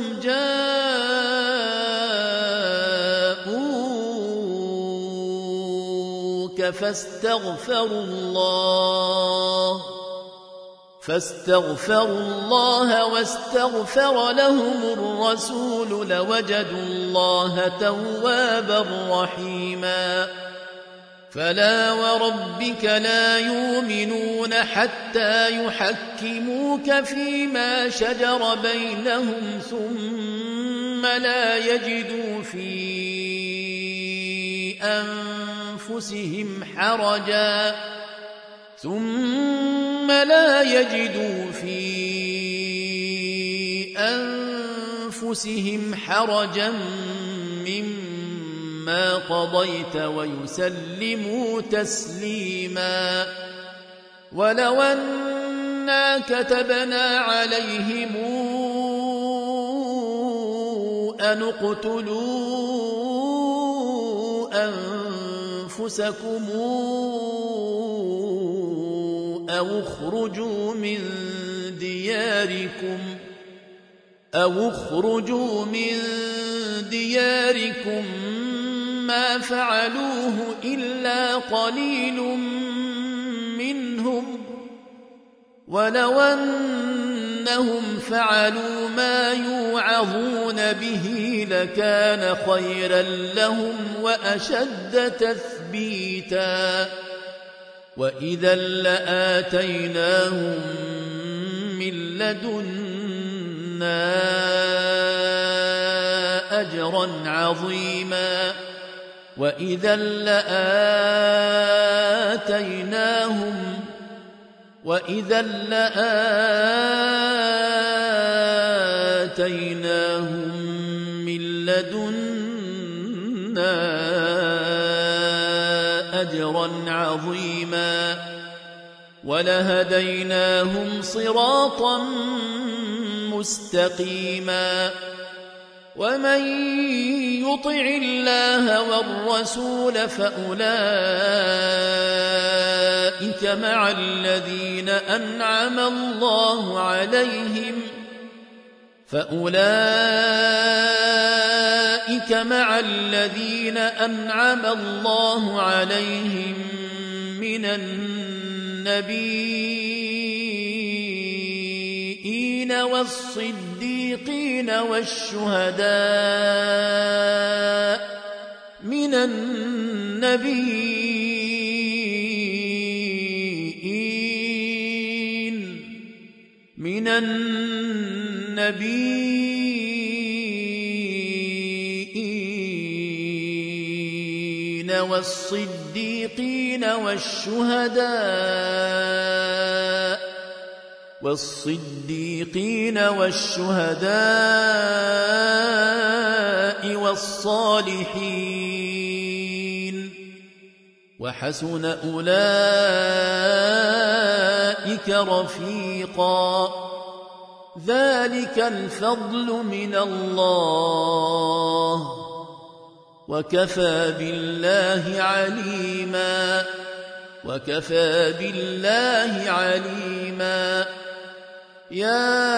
جاءوك فاستغفروا الله فاستغفروا الله واستغفر لهم الرسول لوجدوا الله توابا رحيما فلا وربك لا يؤمنون حتى يحكموك فيما شجر بينهم ثم لا يجدوا في أنفسهم حرجا ثم لا يجدوا في أنفسهم حرجا مما قضيت ويسلموا تسليما ولو أنا كتبنا عليهم أن اقتلوا أنفسكم أو اخرجوا من دياركم أو اخرجوا من دياركم ما فعلوه إلا قليل منهم ولو أنهم فعلوا ما يوعظون به لكان خيرا لهم وأشد تثبيتا وإذا لآتيناهم من لدنا أجرا عظيما وإذا لآتيناهم وإذا لآتيناهم من لدنا أجرا عظيما ولهديناهم صراطا مستقيما ومن يطع الله والرسول فأولئك مع الذين أنعم الله عليهم فأولئك مع الذين أنعم الله عليهم من النبيين والصديقين والشهداء من النبيين من النبيين والصديقين والشهداء والصديقين والشهداء والصالحين وحسن أولئك رفيقا ذلك الفضل من الله وكفى بالله عليما وكفى بالله عليما يا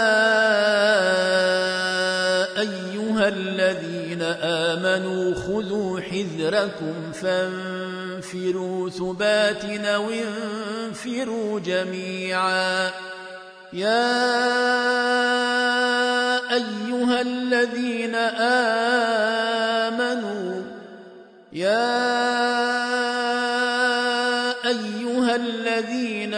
أيها الذين آمنوا خذوا حذركم فانفروا ثبات أو انفروا جميعا يا أيها الذين آمنوا يا أيها الذين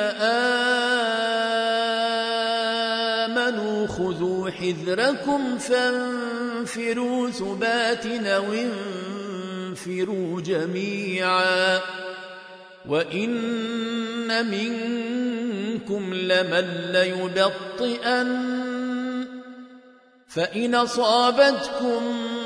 آمنوا خذوا حذركم فانفروا ثبات أو انفروا جميعا وإن منكم لمن ليبطئن فإن أصابتكم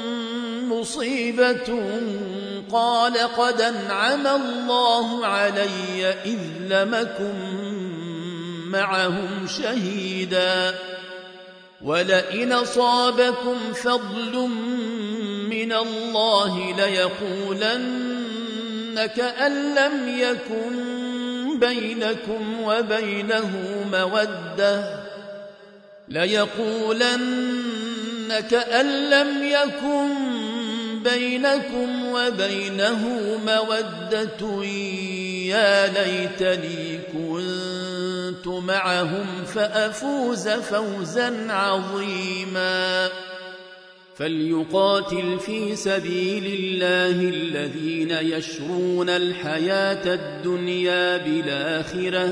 مصيبة قال قد أنعم الله علي إذ لم أكن معهم شهيدا ولئن أصابكم فضل من الله ليقولن كأن لم يكن بينكم وبينه مودة ليقولن كأن لم يكن بينكم وبينه مودة يا ليتني كنت معهم فأفوز فوزا عظيما فليقاتل في سبيل الله الذين يشرون الحياة الدنيا بالآخرة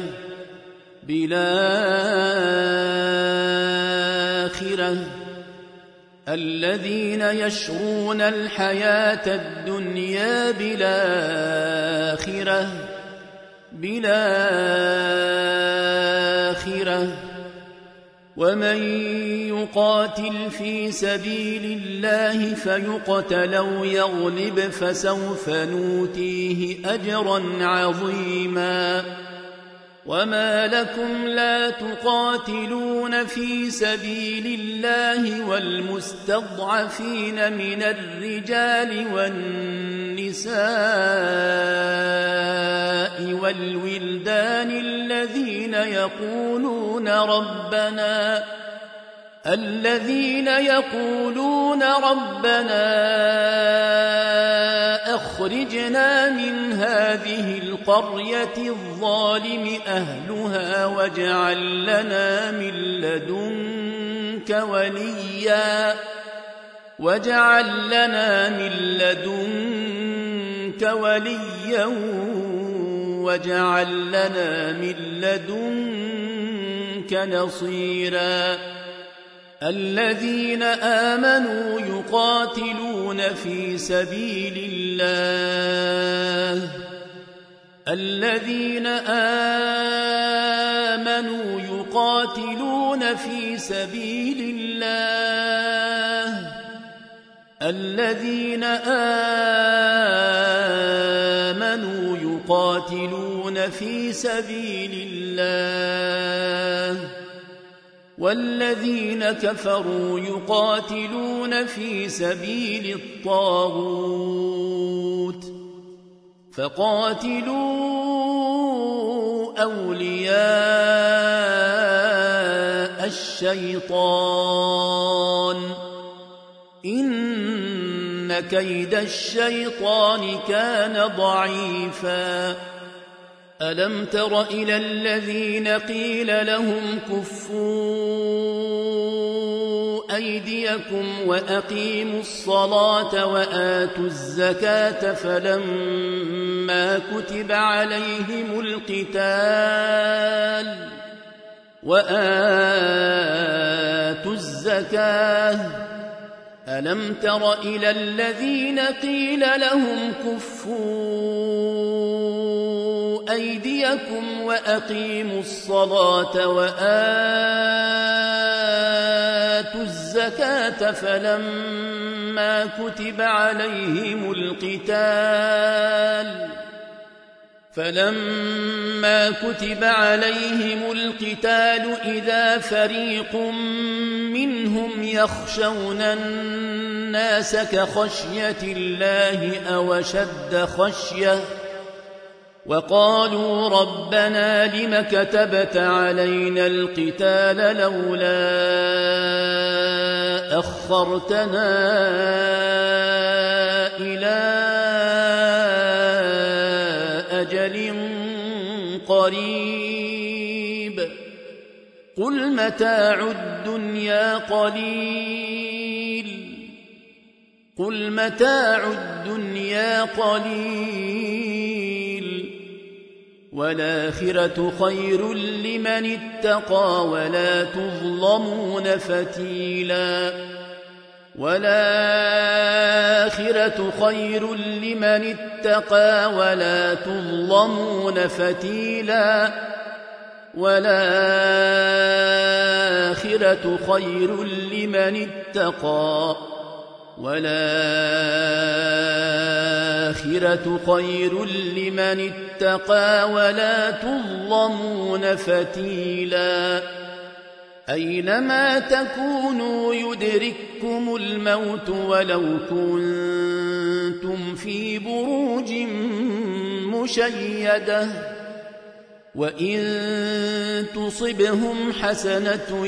بالآخرة الذين يشرون الحياة الدنيا بالآخرة بالآخرة ومن يقاتل في سبيل الله فيقتل أو يغلب فسوف نؤتيه أجرا عظيما وما لكم لا تقاتلون في سبيل الله والمستضعفين من الرجال والنساء والولدان الذين يقولون ربنا الذين يقولون ربنا أخرجنا من هذه القرية الظالم أهلها واجعل لنا من لدنك وليا واجعل لنا من لدنك وليا واجعل لنا من لدنك نصيرا الذين آمنوا يقاتلون في سبيل الله الذين آمنوا يقاتلون في سبيل الله الذين آمنوا يقاتلون في سبيل الله والذين كفروا يقاتلون في سبيل الطاغوت فقاتلوا أولياء الشيطان إن كيد الشيطان كان ضعيفا ألم تر إلى الذين قيل لهم كفوا أيديكم وأقيموا الصلاة وآتوا الزكاة فلما كتب عليهم القتال وآتوا الزكاة ألم تر إلى الذين قيل لهم كفوا أيديكم وأقيموا الصلاة وآتوا الزكاة فلما كتب عليهم القتال فلما كتب عليهم القتال إذا فريق منهم يخشون الناس كخشية الله أو أشد خشية وقالوا ربنا لم كتبت علينا القتال لولا أخرتنا إلى أجل قريب قل متاع الدنيا قليل قل متاع الدنيا قليل والآخرة خير لمن اتقى ولا تظلمون فتيلا والآخرة خير لمن اتقى ولا تظلمون فتيلا والآخرة خير لمن اتقى والآخرة خير لمن اتقى ولا تظلمون فتيلا أينما تكونوا يدرككم الموت ولو كنتم في بروج مشيدة وإن تصبهم حسنة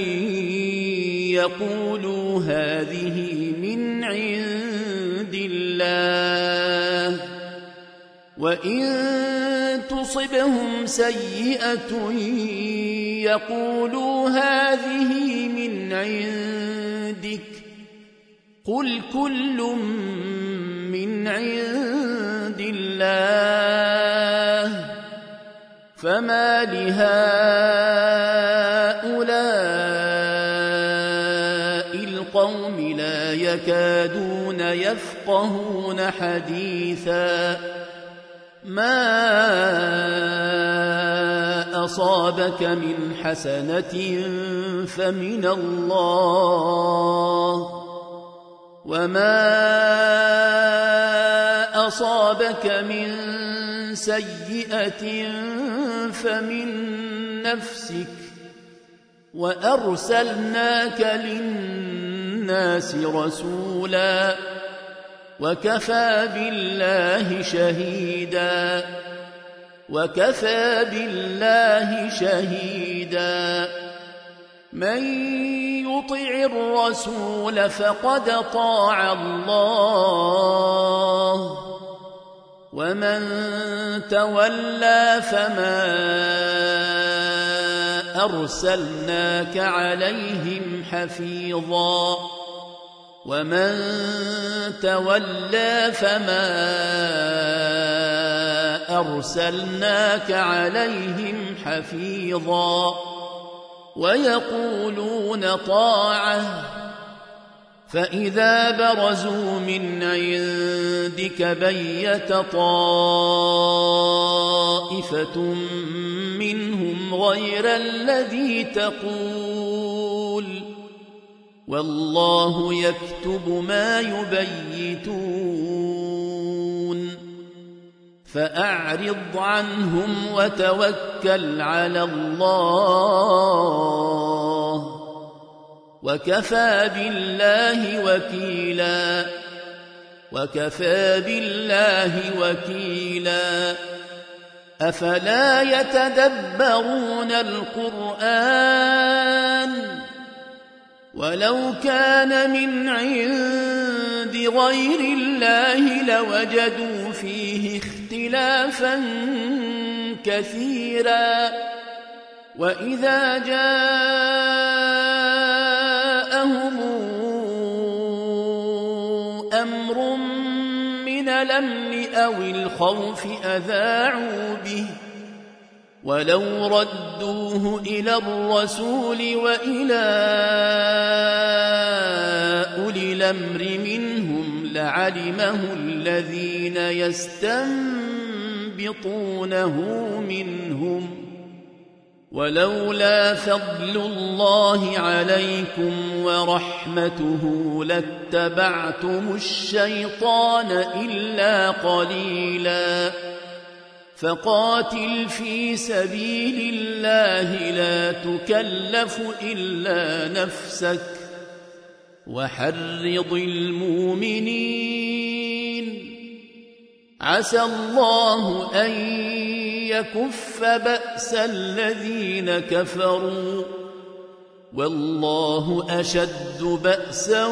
يقولوا هذه من عند الله وإن تصبهم سيئة يقولوا هذه من عندك قل كل من عند الله فما لهؤلاء القوم لا يكادون يفقهون حديثا ما أصابك من حسنة فمن الله وما أصابك من سيئة فمن نفسك وأرسلناك للناس رسولا وكفى بالله شهيدا وكفى بالله شهيدا من يطع الرسول فقد طاع الله ومن تولى فما أرسلناك عليهم حفيظا ومن تولى فما أرسلناك عليهم حفيظا ويقولون طاعة فإذا برزوا من عندك بيت طائفة منهم غير الذي تقول والله يكتب ما يبيتون فأعرض عنهم وتوكل على الله وكفى بالله وكيلا وكفى بالله وكيلا أفلا يتدبرون القرآن ولو كان من عند غير الله لوجدوا فيه اختلافا كثيرا وإذا جاءهم أمر من الأمن أو الخوف أذاعوا به ولو ردوه إلى الرسول وإلى أولي الأمر منهم لعلمه الذين يستنبطونه منهم ولولا فضل الله عليكم ورحمته لاتبعتم الشيطان إلا قليلا فقاتل في سبيل الله لا تكلف إلا نفسك وحرض المؤمنين عسى الله أن يكف بأس الذين كفروا والله أشد بأسا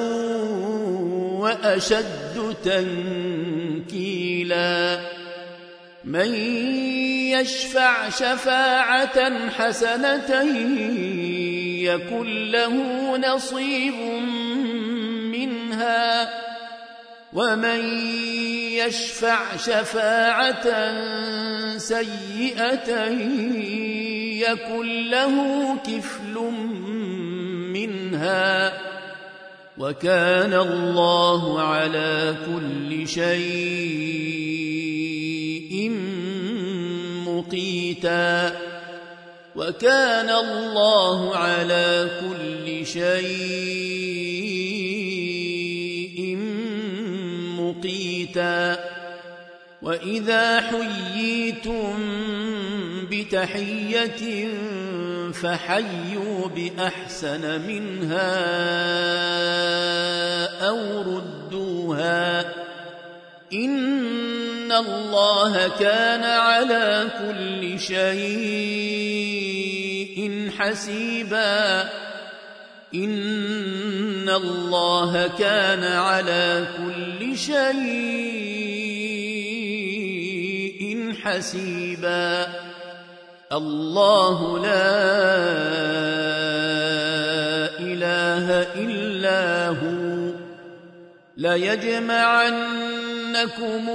وأشد تنكيلا من يشفع شفاعة حسنة يكن له نصيب منها ومن يشفع شفاعة سيئة يكن له كفل منها وكان الله على كل شيء مقيتا وكان الله على كل شيء مقيتا وإذا حييتم بتحية فحيوا بأحسن منها أو ردوها إن الله كان على كل شيء حسيبا إن الله كان على كل شيء حسيبا الله لا إله إلا هو ليجمعنكم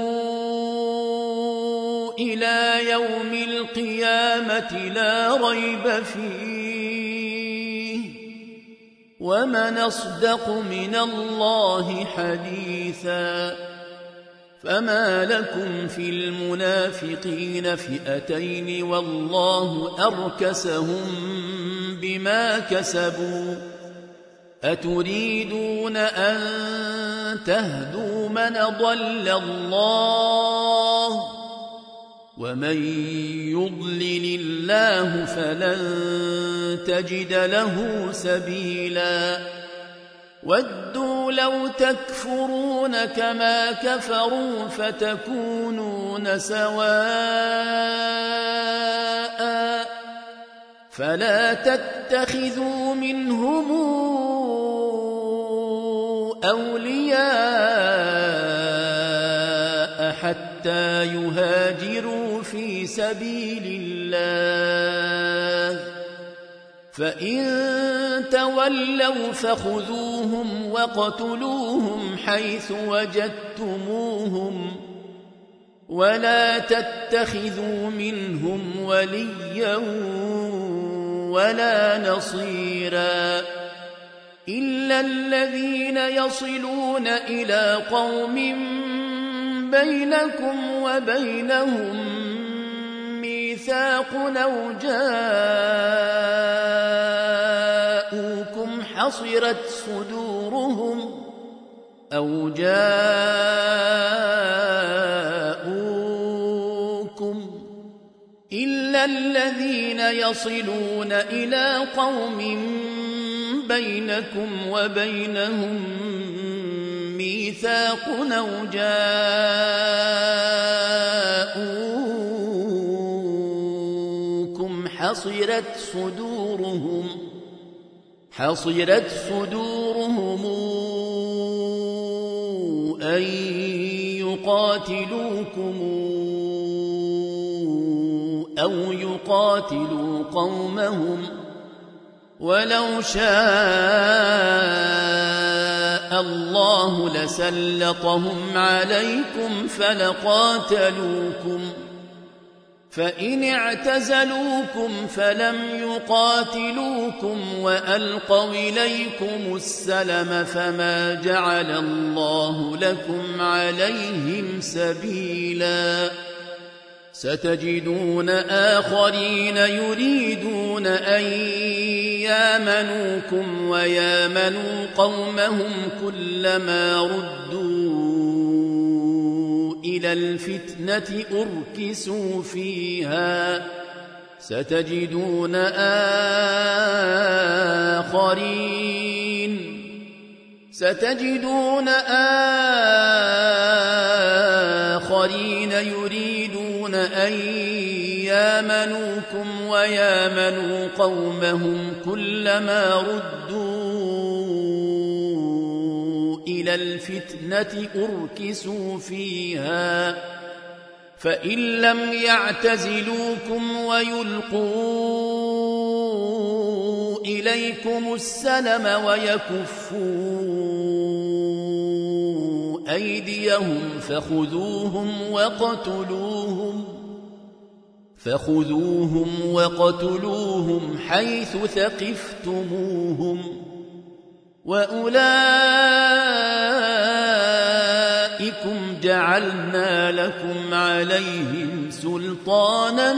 إلى يوم القيامة لا ريب فيه ومن أصدق من الله حديثا فما لكم في المنافقين فئتين والله أركسهم بما كسبوا أتريدون أن تهدوا من ضل الله ومن يضلل الله فلن تجد له سبيلا ودوا لو تكفرون كما كفروا فتكونون سواء فلا تتخذوا منهم أولياء حتى يهاجروا في سبيل الله فإن تولوا فخذوهم وقتلوهم حيث وجدتموهم ولا تتخذوا منهم وليا ولا نصيرا إلا الذين يصلون إلى قوم بينكم وبينهم ميثاق أو جاءوكم حصرت صدورهم أو جاءوكم إلا الذين يصلون إلى قوم بينكم وبينهم ميثاق أو جاءوكم حصرت صدورهم حصرت صدورهم أن يقاتلوكم أو يقاتلوا قومهم ولو شاء الله لسلطهم عليكم فلقاتلوكم فإن اعتزلوكم فلم يقاتلوكم وألقوا إليكم السلم فما جعل الله لكم عليهم سبيلا ستجدون آخرين يريدون أن يامنوكم ويامنوا قومهم كلما ردوا إلى الفتنة أركسوا فيها ستجدون آخرين ستجدون آخرين يريدون أن يامنوكم ويامنوا قومهم كلما ردوا إلى الفتنة أركسوا فيها فإن لم يعتزلوكم ويلقوا إليكم السلم ويكفوا أيديهم فخذوهم وقتلوهم فخذوهم وقتلوهم حيث ثقفتموهم وأولئكم جعلنا لكم عليهم سلطانا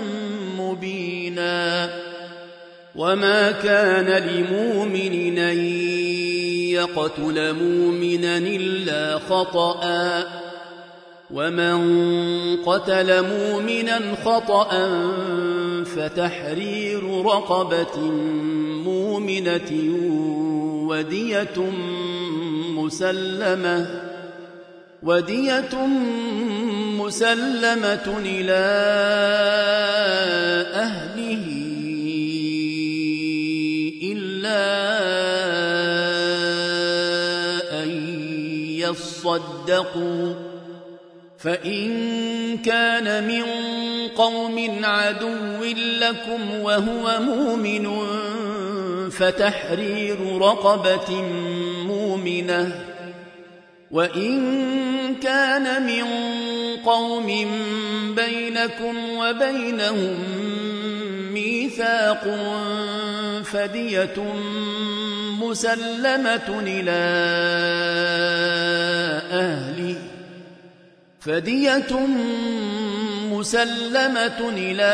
مبينا وما كان لمؤمن أن يقتل مؤمنا إلا خطأ ومن قتل مؤمنا خطأ فتحرير رقبة مؤمنة ودية مسلمة ودية مسلمة إلى أهله إلا أن يصدقوا فإن كان من قوم عدو لكم وهو مؤمن فتحرير رقبة مؤمنة وإن كان من قوم بينكم وبينهم ميثاق فدية مسلمة إلى أهله فدية مسلمة إلى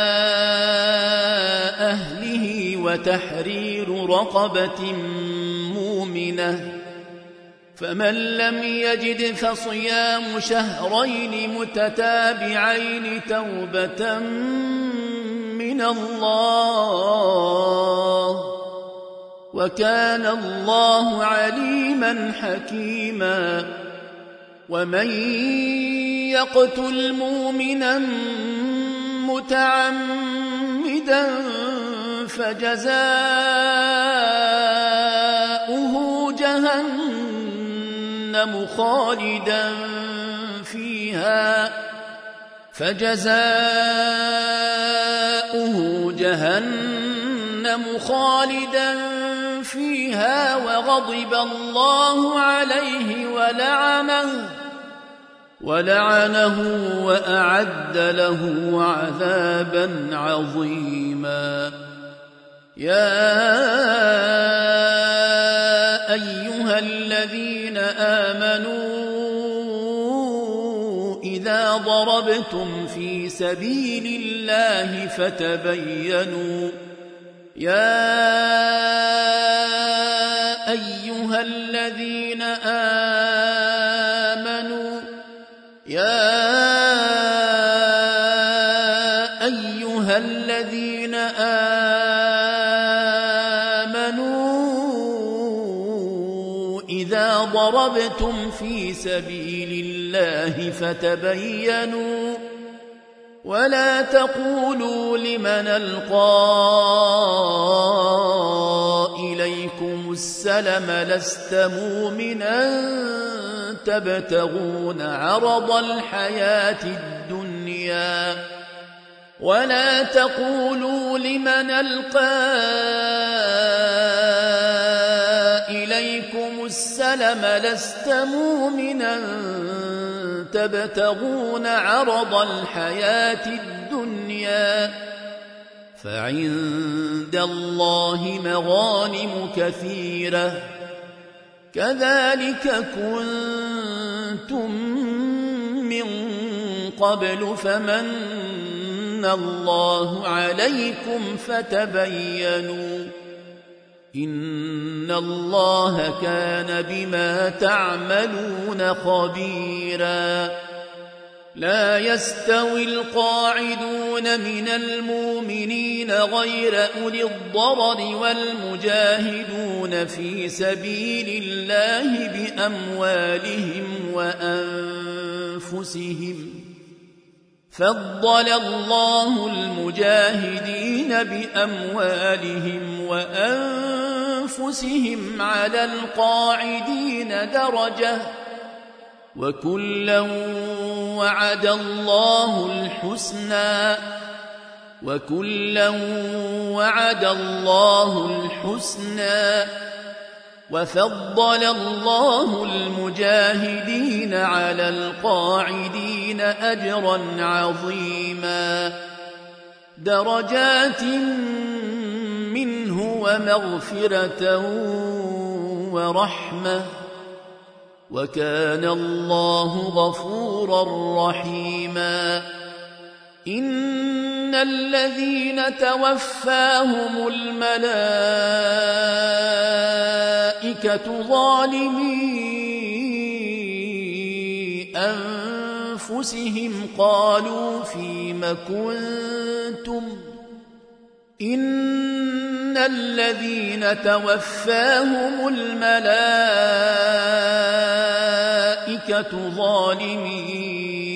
أهله وتحرير رقبة مؤمنة فمن لم يجد فصيام شهرين متتابعين توبة من الله وكان الله عليما حكيما ومن يقتل مؤمنا متعمدا فجزاؤه جهنم خالدا فيها فجزاؤه جهنم خالدا فيها وغضب الله عليه ولعنه ولعنه وأعد له عذابا عظيما يا أيها الذين آمنوا إذا ضربتم في سبيل الله فتبينوا يا أيها الذين آمنوا يا أيها الذين آمنوا إذا ضربتم في سبيل الله فتبينوا ولا تقولوا لمن ألقى إليكم السلم لست مؤمنا تبتغون عرض الحياة الدنيا ولا تقولوا لمن ألقى إليكم السلم لست مؤمنا تبتغون عرض الحياة الدنيا فعند الله مغانم كثيرة كذلك كنتم من قبل فمن الله عليكم فتبينوا إن الله كان بما تعملون خبيرا لا يستوي القاعدون من المؤمنين غير أولي الضرر والمجاهدون في سبيل الله بأموالهم وأنفسهم فضل الله المجاهدين بأموالهم وأنفسهم على القاعدين درجة وكلا وعد الله الحسنى وكلا وعد الله الحسنى وفضل الله المجاهدين على القاعدين أجرا عظيما درجات منه ومغفرة ورحمة وكان الله غفورا رحيما إن الذين توفاهم الملائكة ظالمي أنفسهم قالوا فيم كنتم إن الذين توفاهم الملائكة ظالمي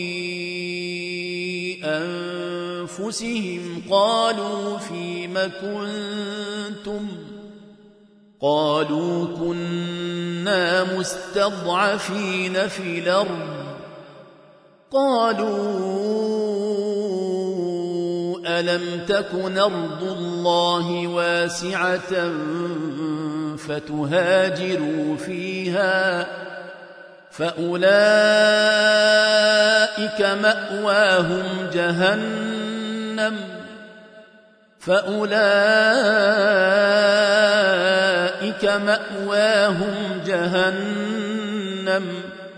أنفسهم قالوا فيم كنتم قالوا كنا مستضعفين في الأرض قالوا ألم تكن أرض الله واسعة فتهاجروا فيها فأولئك مأواهم جهنم فأولئك مأواهم جهنم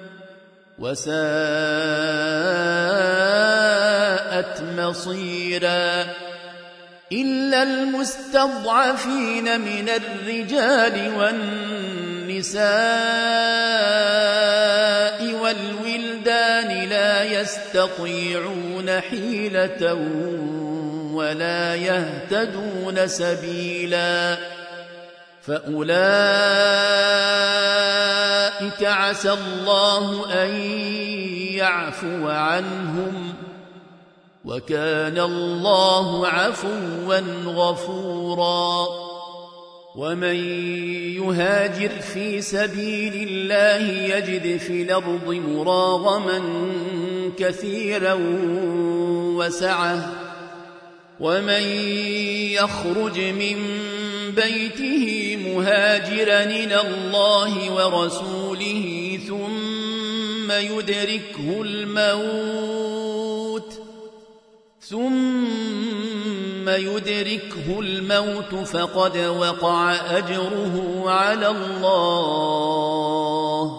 وساءت مصيرا إلا المستضعفين من الرجال والنساء والولدان لا يستطيعون حيلة ولا يهتدون سبيلا فأولئك عسى الله أن يعفو عنهم وكان الله عفوا غفورا ومن يهاجر في سبيل الله يجد في الأرض مراغما كثيرا وسعة ومن يخرج من بيته مهاجرا إلى الله ورسوله ثم يدركه الموت ثم يدركه الموت فقد وقع أجره على الله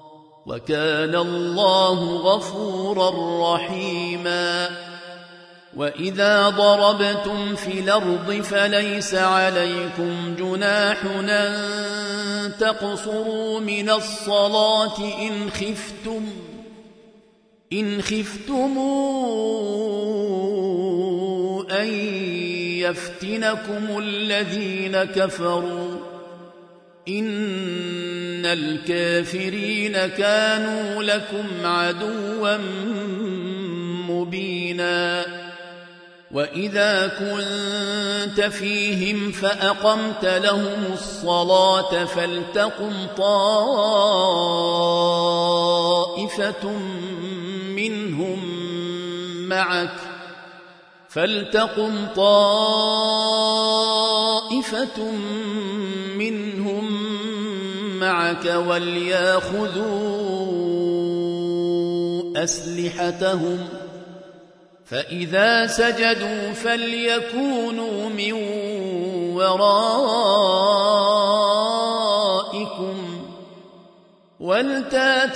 وكان الله غفورا رحيما وإذا ضربتم في الأرض فليس عليكم جناح أن تقصروا من الصلاة إن خفتم إن خفتم أن يفتنكم الذين كفروا إن الكافرين كانوا لكم عدوا مبينا وإذا كنت فيهم فأقمت لهم الصلاة فلتقم طائفة منهم معك فلتقم طائفة منهم معك وليأخذوا أسلحتهم فإذا سجدوا فليكونوا من ورائكم ولتات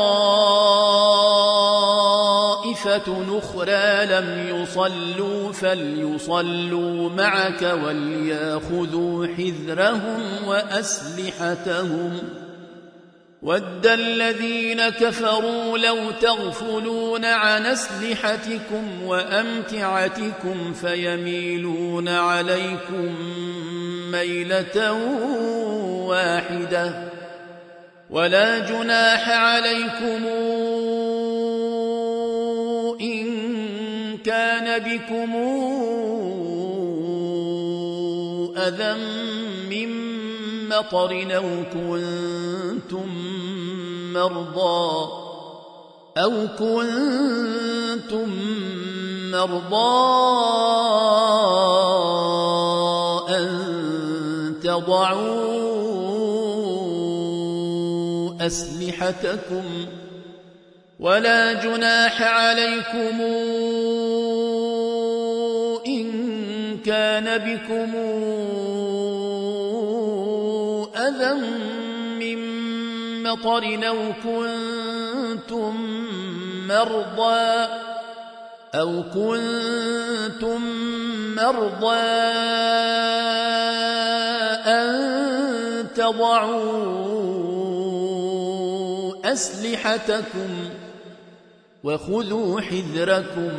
طائفة أخرى لم يصلوا فليصلوا معك وليأخذوا حذرهم وأسلحتهم ود الذين كفروا لو تغفلون عن أسلحتكم وأمتعتكم فيميلون عليكم ميلة واحدة ولا جناح عليكم إن كان بكم أذى من مطر أو كنتم مرضى أو كنتم مرضى أن تضعوا أسلحتكم ولا جناح عليكم إن كان بكم أذى من مطر أو كنتم مرضى أو كنتم مرضى أن تضعوا أسلحتكم وخذوا حذركم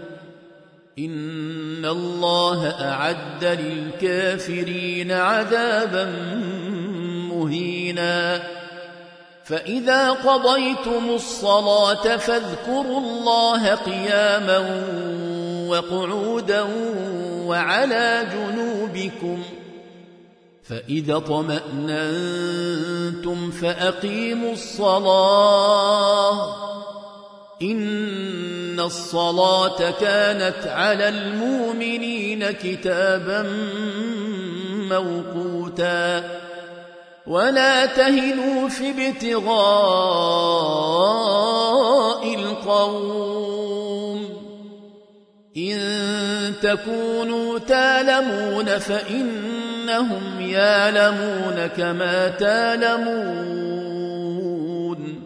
إن الله أعد للكافرين عذابا مهينا فإذا قضيتم الصلاة فاذكروا الله قياما وقعودا وعلى جنوبكم فإذا اطمأننتم فأقيموا الصلاة إن الصلاة كانت على المؤمنين كتابا موقوتا ولا تهنوا في ابتغاء القوم إن تكونوا تالمون فإنهم يالمون كما تالمون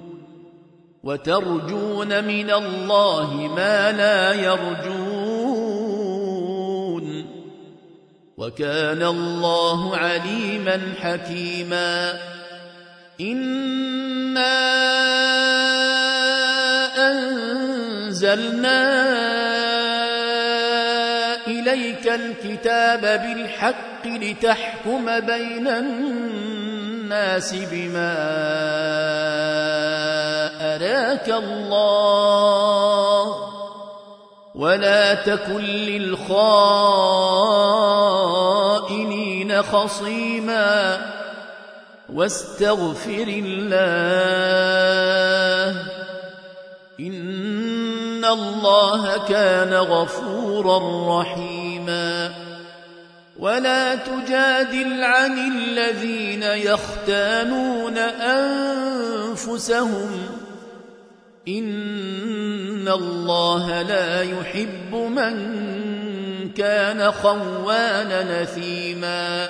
وترجون من الله ما لا يرجون وكان الله عليما حكيما إنا أنزلنا إليك الكتاب بالحق لتحكم بين الناس بما أراك الله ولا تكن للخائنين خصيما واستغفر الله إن الله كان غفورا رحيما ولا تجادل عن الذين يختانون أنفسهم إن الله لا يحب من كان خوانا نثيما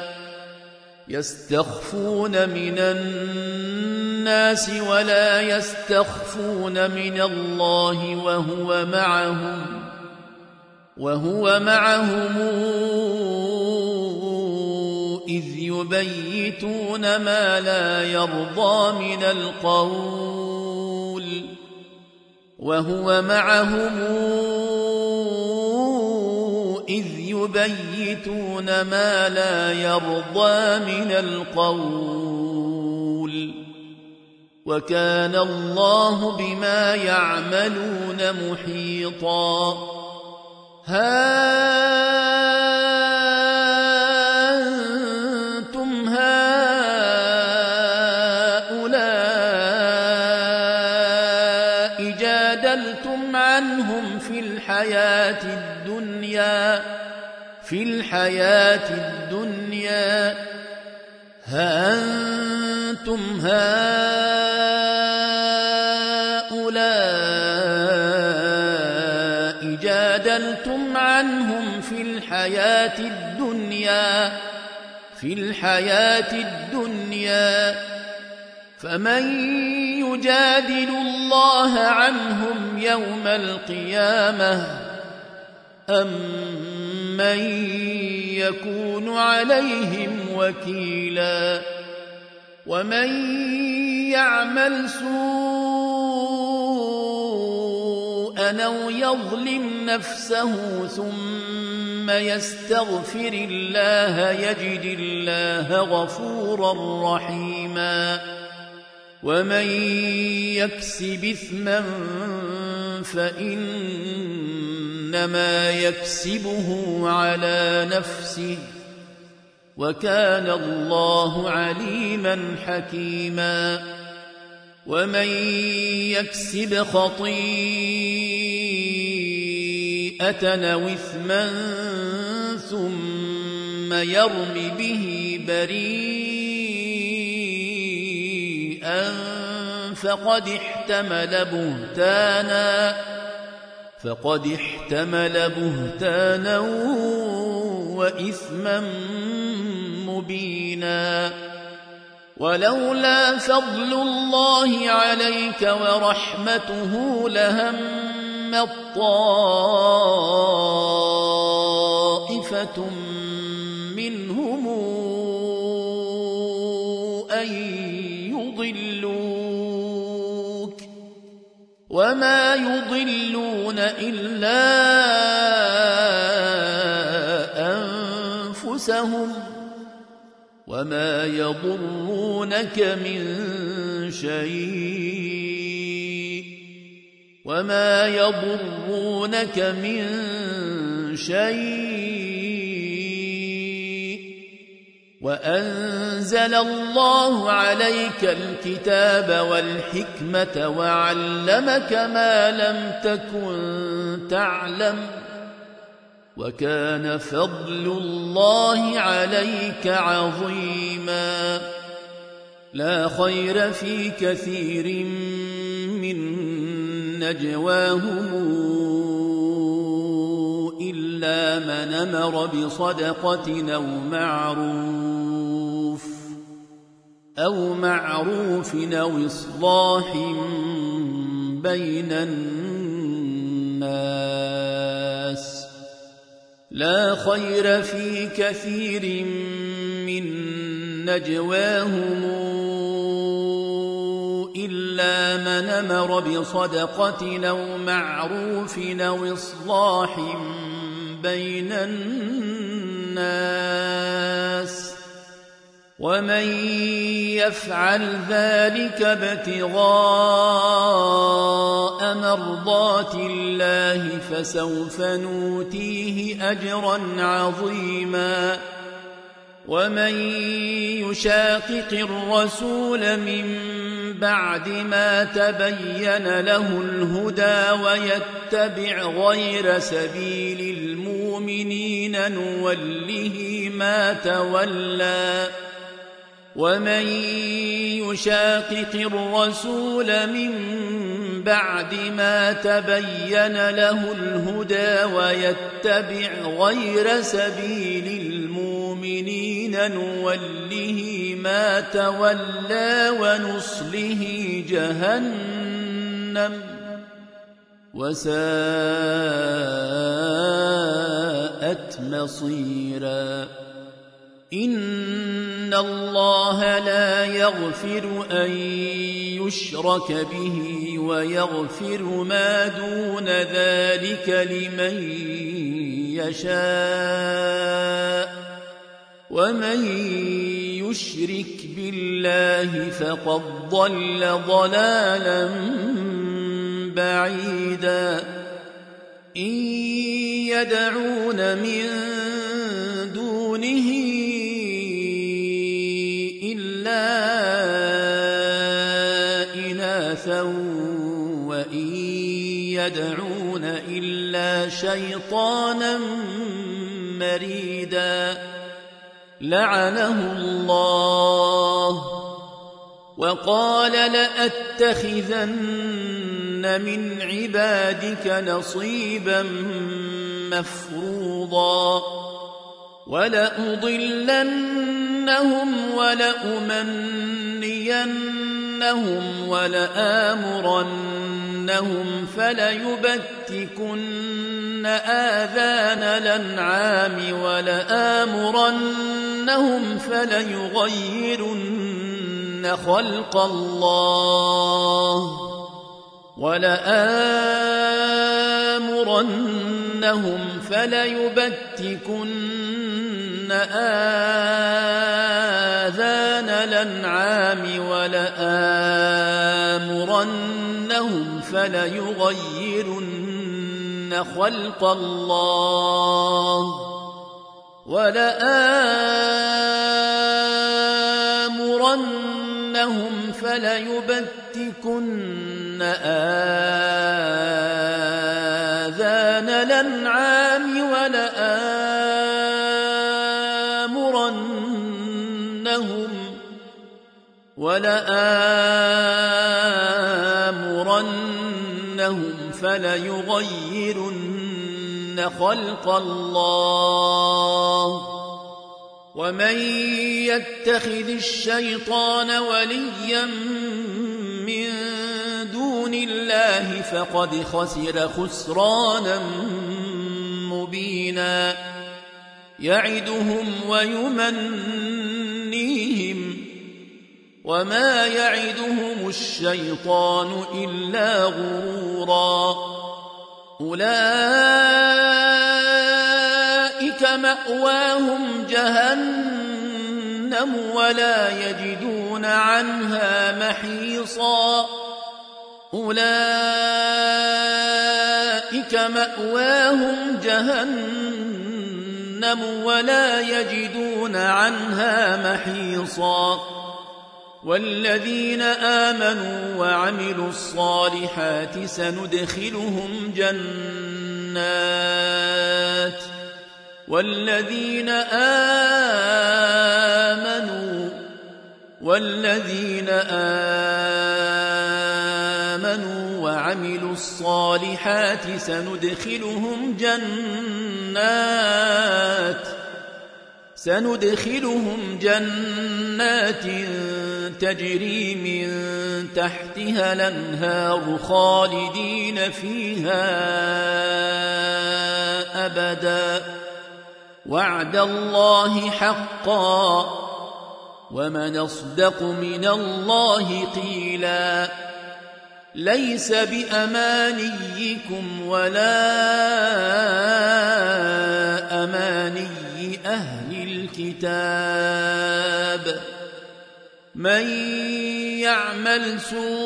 يستخفون من الناس ولا يستخفون من الله وهو معهم وهو معهم إذ يبيتون ما لا يرضى من القول وهو معهم إذ يبيتون ما لا يرضى من القول وكان الله بما يعملون محيطا ها أنتم هؤلاء جادلتم عنهم في الحياة الدنيا في الحياة الدنيا ها أنتم هؤلاء جادلتم عنهم في الحياة الدنيا في الحياة الدنيا فمن يجادل الله عنهم يوم القيامة أم من يكون عليهم وكيلا ومن يعمل سوءا أو يظلم نفسه ثم يستغفر الله يجد الله غفورا رحيما ومن يكسب إثما فإنما يكسبه على نفسه وكان الله عليما حكيما ومن يكسب خطيئة أو إثما ثم يرم به بريئا فقد احتمل بهتانا فقد احتمل بهتانا وإثما مبينا ولولا فضل الله عليك ورحمته لهمت طائفة منهم أن يضلوك وما يضلون إلا أنفسهم وما يضرونك من شيء وما يضرونك من شيء وأنزل الله عليك الكتاب والحكمة وعلمك ما لم تكن تعلم وكان فضل الله عليك عظيما لا خير في كثير من نجواهم إلا من أمر بصدقة أو معروف أو معروف أو إصلاح بين الناس لا خير في كثير من نجواهم إلا من أمر بصدقة أو معروف أو إصلاح بين الناس ومن يفعل ذلك ابتغاء مرضات الله فسوف نؤتيه أجرا عظيما ومن يشاقق الرسول من بعد ما تبين له الهدى ويتبع غير سبيل المؤمنين نوله ما تولى ومن يشاقق الرسول من بعد ما تبين له الهدى ويتبع غير سبيل المؤمنين نوله ما تولى ونصله جهنم وساءت مصيرا إن الله لا يغفر أن يشرك به ويغفر ما دون ذلك لمن يشاء ومن يشرك بالله فقد ضل ضلالا بعيدا إن يدعون من دونه إلا إناثا وإن يدعون إلا شيطانا مريدا لعنه الله وقال لأتخذن من عبادك نصيبا مفروضا ولأضلنهم ولأمنينهم ولآمرنهم فليبتكن آذان الأنعام ولآمرنهم فليغيرن خلق الله ولآمرنهم فليبتكن آذان الأنعام ولآمرنهم فليغيرن خلق الله ولآمرنهم فليبتكن آذان الأنعام ولآمرنهم ولآمرنهم فليغيرن خلق الله ومن يتخذ الشيطان وليا من دون الله فقد خسر خسرانا مبينا يعدهم ويمنيهم وما يعدهم الشيطان إلا غرورا أولئك مأواهم جهنم ولا يجدون عنها محيصا أولئك مأواهم جهنم ولا يجدون عنها محيصا والذين آمنوا وعملوا الصالحات سندخلهم جنات والذين آمنوا والذين آمنوا وعملوا الصالحات سندخلهم جنات سندخلهم جنات تجري من تحتها الأنهار خالدين فيها أبدا وعد الله حقا ومن أصدق من الله قيلا ليس بأمانيكم ولا أماني أهل الكتاب من يعمل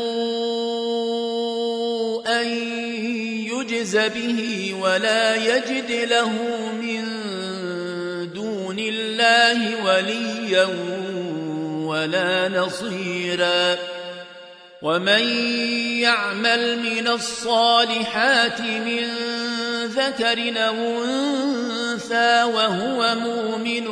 سوءا يجز به ولا يجد له من دون الله وليا ولا نصيرا ومن يعمل من الصالحات من ذكر أو أنثى وهو مؤمن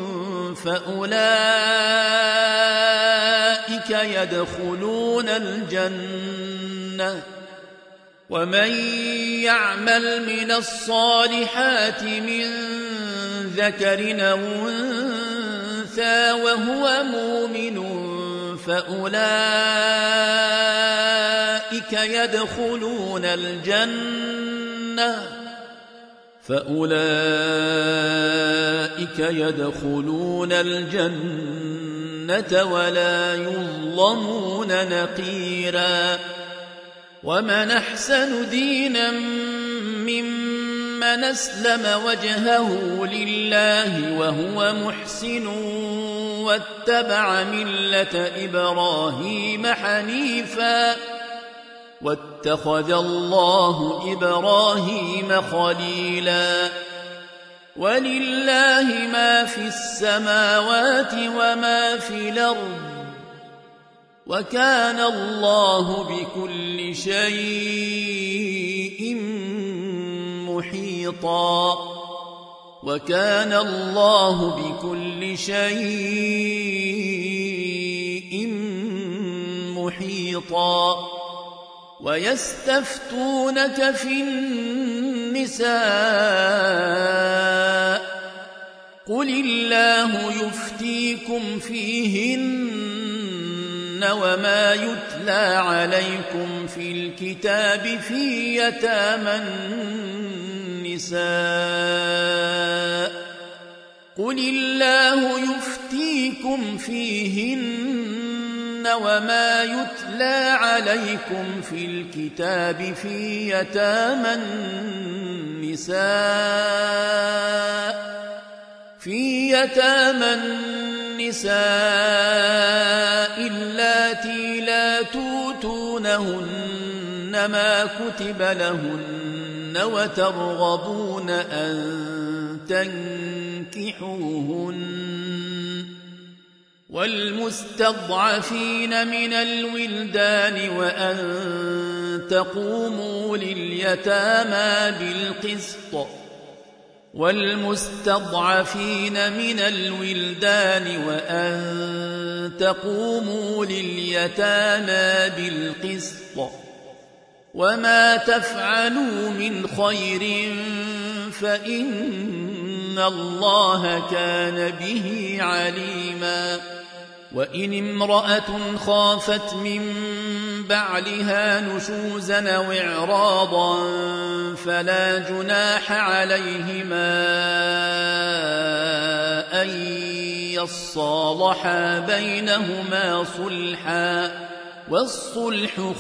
فأولئك يدخلون الجنة ومن يعمل من الصالحات من ذكر أو أنثى وهو مؤمن فأولئك يدخلون الجنة فأولئك يدخلون الجنة ولا يظلمون نقيرا ومن أحسن دينا ممن أسلم وجهه لله وهو محسن واتبع ملة إبراهيم حنيفا واتخذ الله إبراهيم خليلا ولله ما في السماوات وما في الأرض وكان الله بكل شيء محيطا وكان الله بكل شيء محيطا ويستفتونك في النساء قل الله يفتيكم فيهن وما يتلى عليكم في الكتاب في يتامى النساء قل الله يفتيكم فيهن وما يتلى عليكم في الكتاب في يتامى النساء في يتامى النساء اللاتي لا توتونهن ما كتب لهن وترغبون أن تنكحوهن والمستضعفين من الولدان وأن تقوموا لليتامى بالقسط والمستضعفين من الولدان وأن تقوموا لليتامى بالقسط وما تفعلوا من خير فإن الله كان به عليما وإن امرأة خافت من بعلها نشوزا أو إعراضا فلا جناح عليهما أن يصالحا بينهما صلحا والصلح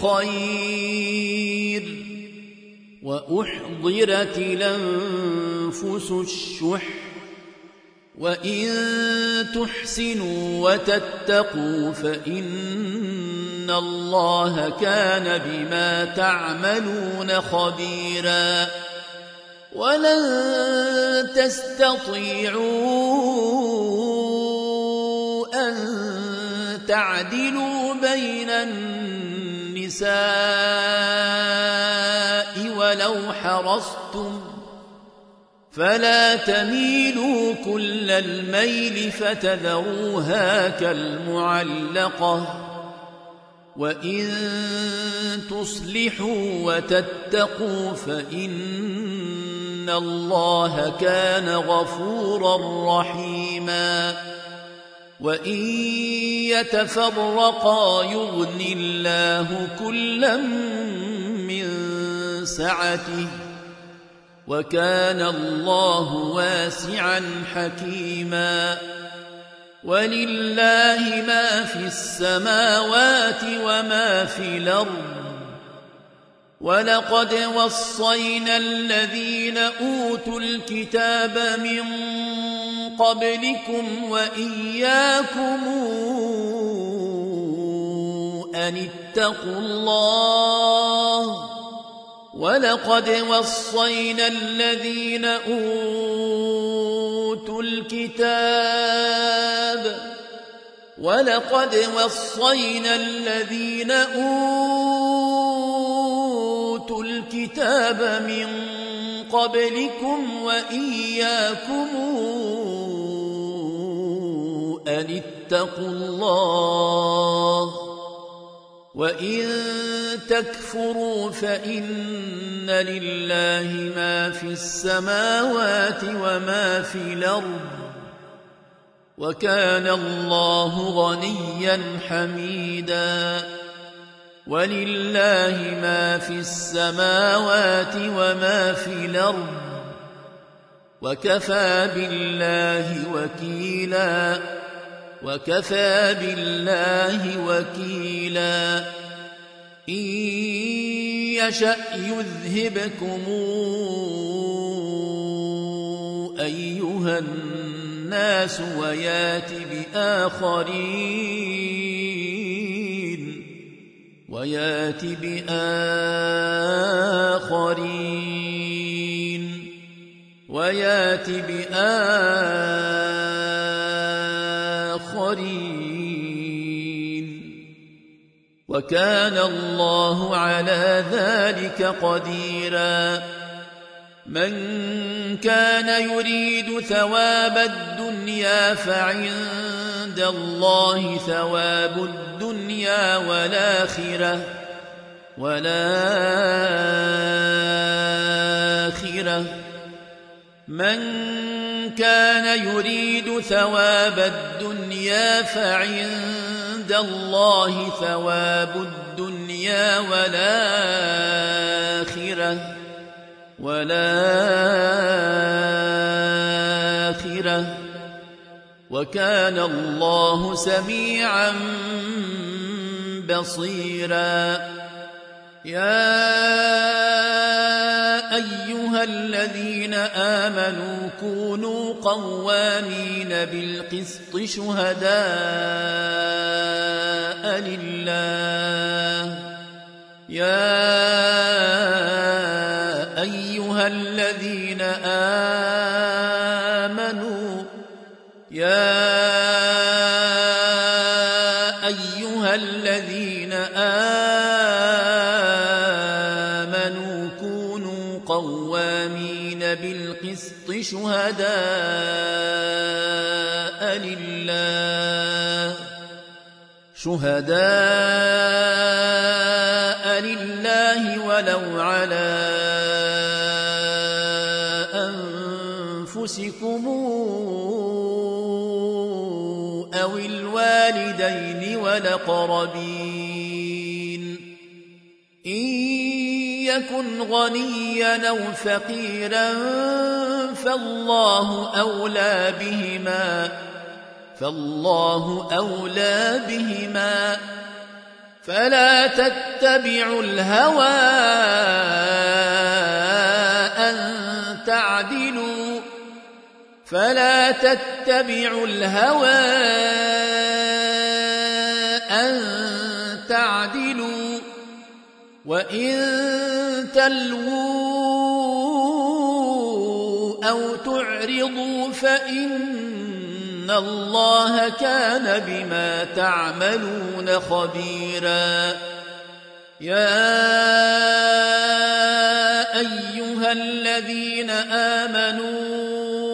خير وأحضرت الأنفس الشح وإن تحسنوا وتتقوا فإن الله كان بما تعملون خبيرا ولن تستطيعوا أن تعدلوا بين النساء ولو حرصتم فلا تميلوا كل الميل فتذروها كالمعلقة وإن تصلحوا وتتقوا فإن الله كان غفورا رحيما وإن يتفرقا يغن الله كلا من سعته وكان الله واسعا حكيما ولله ما في السماوات وما في الأرض ولقد وصينا الذين أوتوا الكتاب من قبلكم وإياكم أن اتقوا الله ولقد وصينا الذين أوتوا الكتاب ولقد وصينا الذين أوتوا الكتاب من قبلكم وإياكم أن اتقوا الله وإن تكفروا فإن لله ما في السماوات وما في الأرض وكان الله غنيا حميدا ولله ما في السماوات وما في الأرض وكفى بالله وكيلا وكفى بالله وكيلا إن يشأ يذهبكم أيها الناس ويات بآخرين ويات بآخرين ويات بآخرين وكان الله على ذلك قديرا من كان يريد ثواب الدنيا فعند الله ثواب الدنيا والآخرة والآخرة من كان يريد ثواب الدنيا فعند الله ثواب الدنيا والآخرة والآخرة وكان الله سميعا بصيرا يا أيها الذين آمنوا كونوا قوامين بالقسط شهداء لله يا أيها الذين آمنوا يا أيها الذين آمنوا كونوا قوامين بالقسط شهداء لله شهداء لله ولو على أنفسكم أو الوالدين والأقربين إن يكن غنيا أو فقيرا فالله أولى بهما فالله أولى بهما فلا تتبعوا الهوى أن تعدلوا فلا تتبعوا الهوى أن تعدلوا وإن تلووا أو تعرضوا فإن الله كان بما تعملون خبيرا يا أيها الذين آمنوا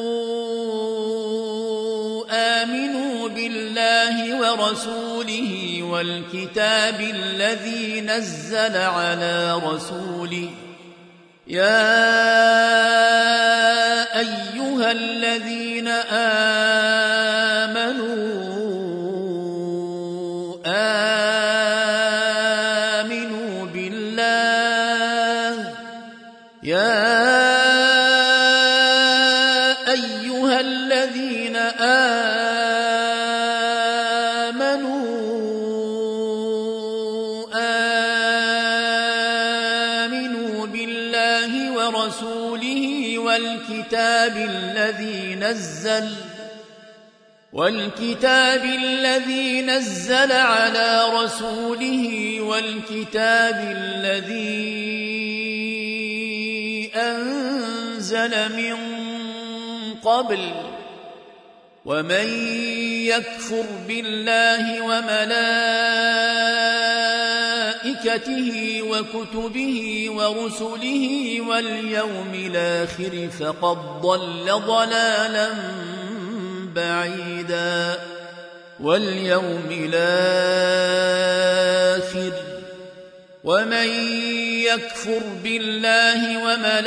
آمنوا بالله ورسوله والكتاب الذي نزل على رسوله يا أيها الذين آمنوا آمنوا بالله يا أيها الذين آمنوا آمنوا بالله ورسوله والكتاب الذي نزل والكتاب الذي نزل على رسوله والكتاب الذي أنزل من قبل ومن يكفر بالله وملائكته وكتبه ورسله واليوم الآخر فقد ضل ضلالا بعيدا واليوم الآخر ومن يكفر بالله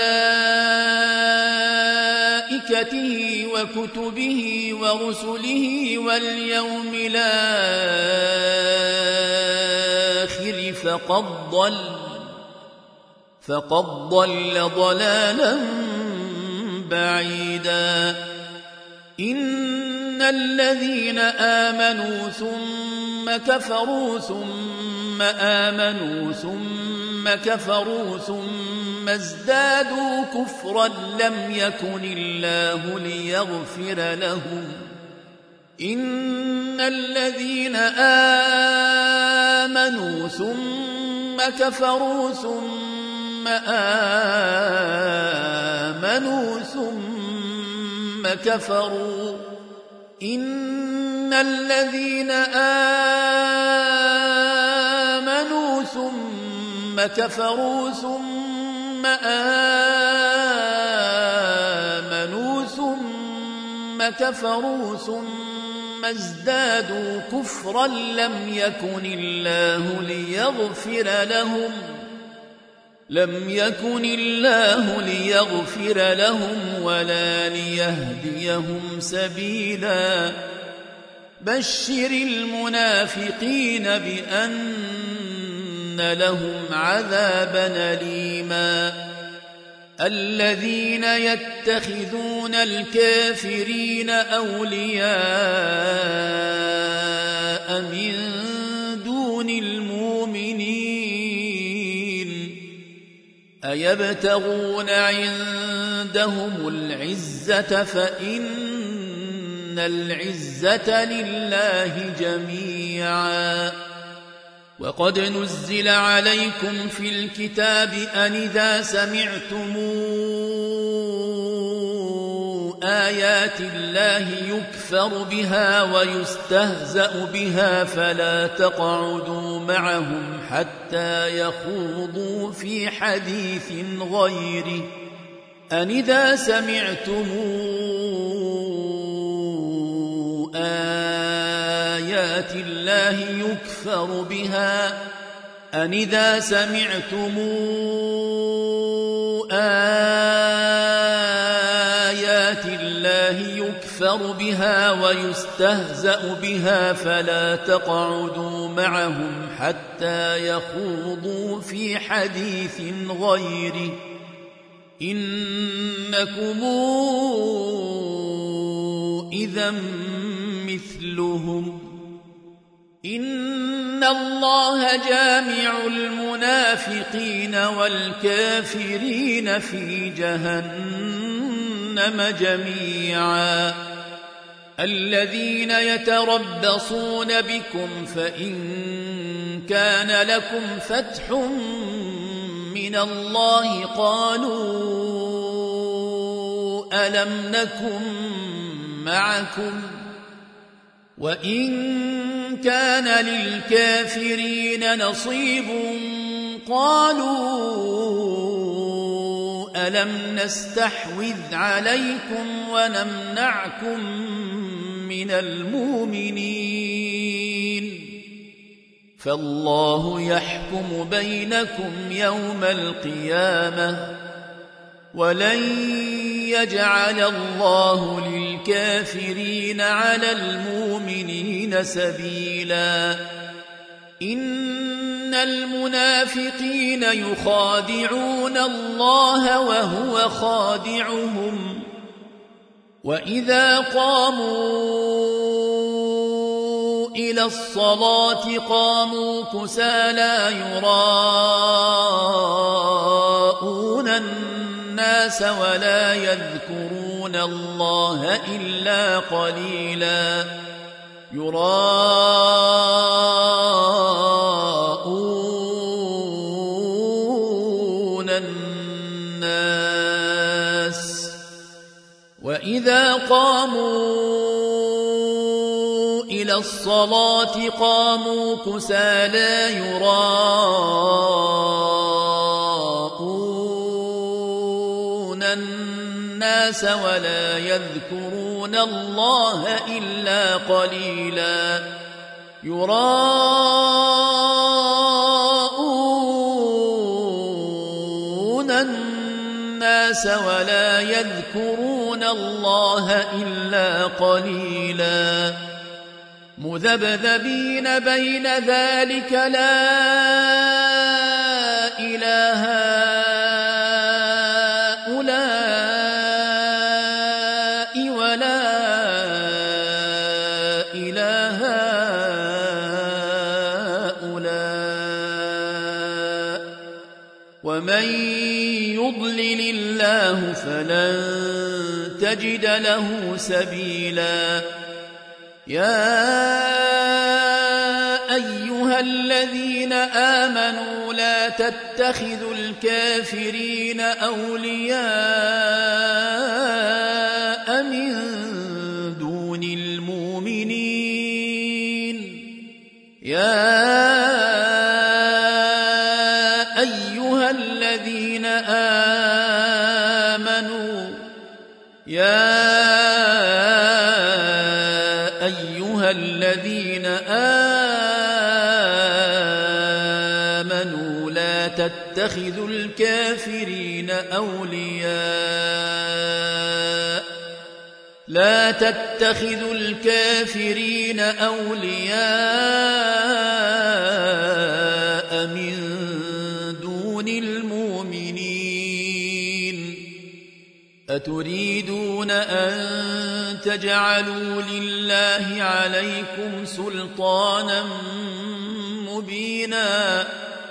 وملائكته وكتبه ورسله واليوم الآخر فقد ضل فقد ضل ضلالا بعيدا إن الذين آمنوا ثم كفروا ثم آمنوا ثم كفروا ثم ازدادوا كفرا لم يكن الله ليغفر لهم إن الذين آمنوا ثم كفروا ثم آمنوا ثم كفروا إن الذين آمنوا ثم كفروا ثم آمنوا ثم كفروا ثم ازدادوا كفرا لم يكن الله ليغفر لهم لم يكن الله ليغفر لهم ولا ليهديهم سبيلا بشر المنافقين بأن لهم عذابا أليما الذين يتخذون الكافرين أولياء من دون المؤمنين أيبتغون عندهم العزة فإن العزة لله جميعا وقد نزل عليكم في الكتاب أن إذا سمعتم آيات الله يكفر بها ويستهزأ بها فلا تقعدوا معهم حتى يخوضوا في حديث غيره أن إذا سمعتم آيات الله يكفر بها أن إذا سمعتم آيات الله يكفر بها ويستهزأ بها فلا تقعدوا معهم حتى يخوضوا في حديث غيره إنكم إذا مثلهم إن الله جامع المنافقين والكافرين في جهنم جميعا الذين يتربصون بكم فإن كان لكم فتح من الله قالوا ألم نكن معكم وإن كان للكافرين نصيب قالوا ألم نستحوذ عليكم ونمنعكم من المؤمنين فالله يحكم بينكم يوم القيامة ولن يجعل الله للكافرين على المؤمنين سبيلا إن المنافقين يخادعون الله وهو خادعهم وإذا قاموا إلى الصلاة قاموا كسالى يراءون الناس ولا يذكرون الله إلا قليلا يراءون الناس وإذا قاموا إلى الصلاة قاموا كسالى يراءون الناس ولا يذكرون الله إلا قليلا يراءون الناس ولا يذكرون الله إلا قليلا مذبذبين بين ذلك لا إله هؤلاء ولا إله هؤلاء ومن يضلل الله فلن تجد له سبيلا. يا أيها الذين آمنوا لا تتخذوا الكافرين أولياء من دون المؤمنين. يا أيها الذين آمنوا يا الذين آمنوا لا تتخذوا الكافرين أولياء لا تتخذوا الكافرين أولياء من دون المؤمنين. أتريدون أن تجعلوا لله عليكم سلطانا مبينا.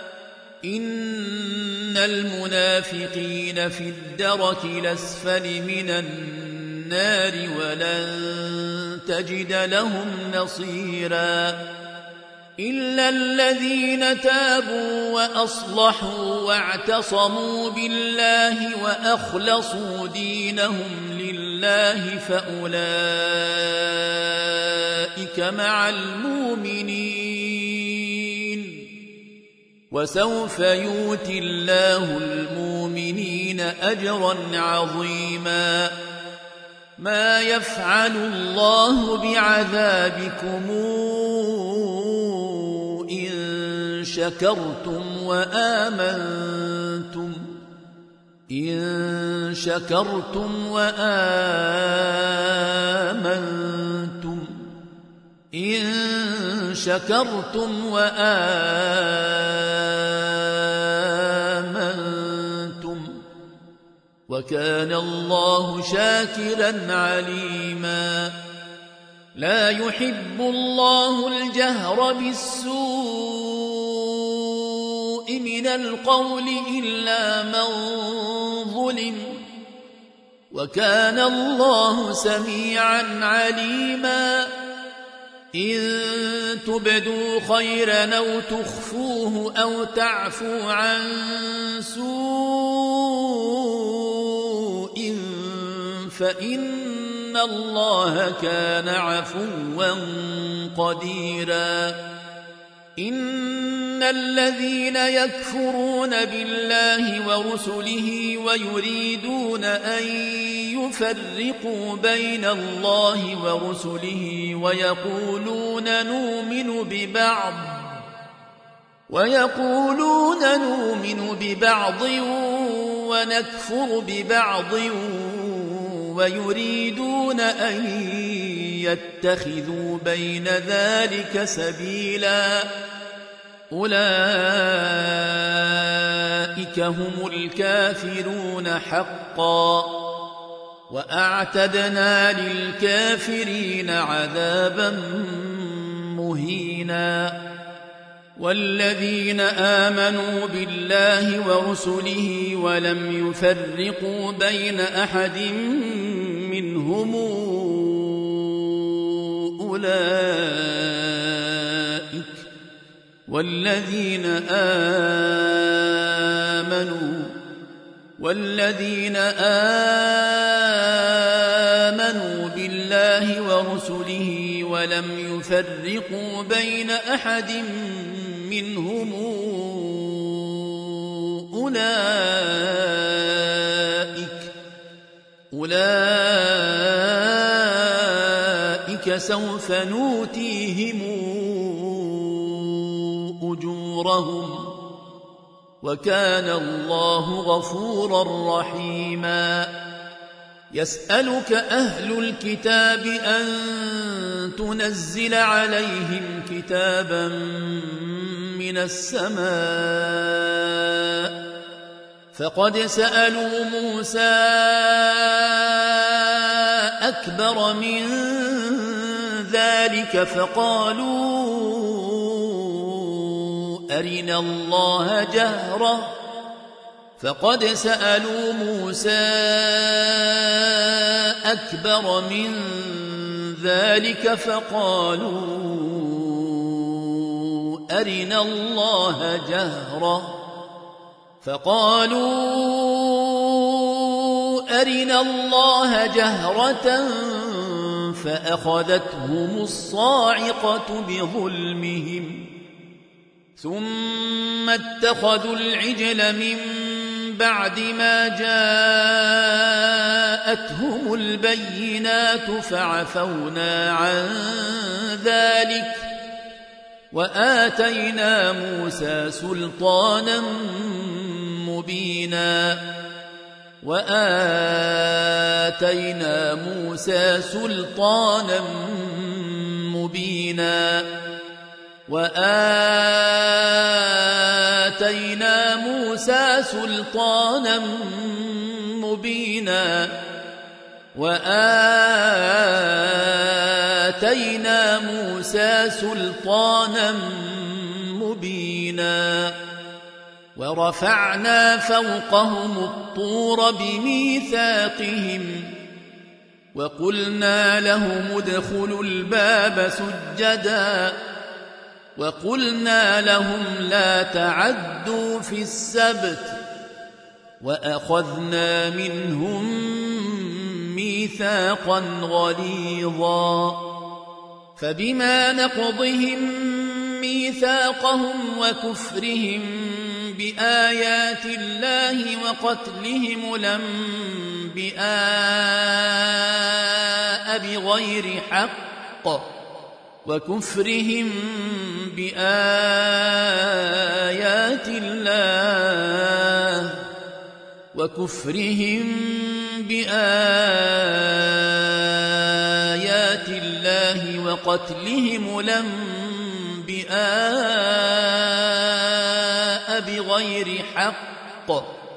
إن المنافقين في الدرك الأسفل من النار ولن تجد لهم نصيرا إلا الذين تابوا وأصلحوا واعتصموا بالله وأخلصوا دينهم لله فأولئك مع المؤمنين وسوف يؤتي الله المؤمنين أجرا عظيما. ما يفعل الله بعذابكم إن شكرتم وآمنتم إن شكرتم وآمنتم إن شكرتم وآمنتم وكان الله شاكرا عليما. لا يحب الله الجهر بالسوء من القول إلا من ظلم وكان الله سميعا عليما. إن تبدوا خيرا أو تخفوه أو تعفو عن سوء فإن الله كان عفوا قديرا. إن الذين يكفرون بالله ورسله ويريدون أن يفرقوا بين الله ورسله ويقولون نؤمن ببعض ويقولون نؤمن ببعض ونكفر ببعض ويريدون أن يتخذوا بين ذلك سبيلا أولئك هم الكافرون حقا وأعتدنا للكافرين عذابا مهينا. والذين آمنوا بالله ورسله ولم يفرقوا بين أحد منهم أولئك والذين آمنوا والذين آمنوا بالله ورسله ولم يفرقوا بين أحد منهم أولئك أولئك سوف نؤتيهم أجورهم وكان الله غفورا رحيما. يسألك أهل الكتاب أن تنزل عليهم كتابا من السماء فقد سألوا موسى أكبر من ذلك فقالوا أرنا الله جهرة فقد سألوا موسى أكبر من ذلك فقالوا أرنا الله جهرة فقالوا أرنا الله جهرة فأخذتهم الصاعقة بظلمهم ثم اتخذوا العجل من بعد ما جاءتهم البينات فعفونا عن ذلك وآتينا موسى سلطانا مبينا وآتينا موسى سلطانا مبينا وآتينا موسى سلطانا مبينا وآتينا موسى سلطانا مبينا ورفعنا فوقهم الطور بميثاقهم وقلنا لهم ادخلوا الباب سجدا وقلنا لهم لا تعدوا في السبت وأخذنا منهم ميثاقا غليظا فبما نقضهم ميثاقهم وكفرهم بآيات الله وقتلهم الأنبياء بغير حق وكفرهم بآيات الله وكفرهم بآيات الله وقتلهم الأنبياء بغير حق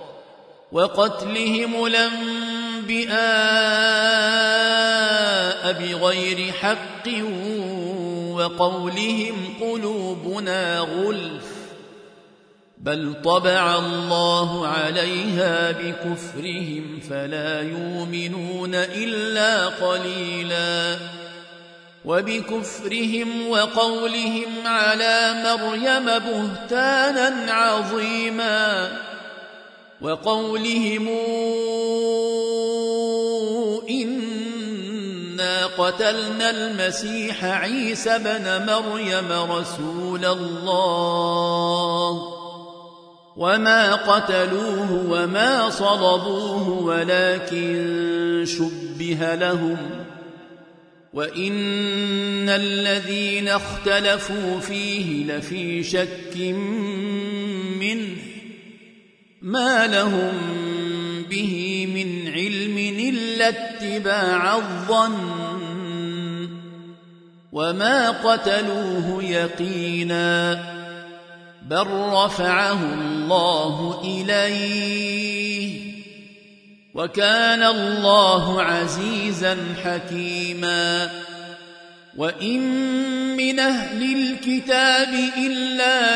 وقتلهم الأنبياء بغير حق وقولهم قلوبنا غلف بل طبع الله عليها بكفرهم فلا يؤمنون إلا قليلا وبكفرهم وقولهم على مريم بهتانا عظيما وقولهم إنا قتلنا المسيح عيسى بن مريم رسول الله وما قتلوه وما صلبوه ولكن شبه لهم وإن الذين اختلفوا فيه لفي شك منه ما لهم به من علم إلا اتباع الظن وما قتلوه يقينا بل رفعه الله إليه وكان الله عزيزا حكيما وإن من أهل الكتاب إلا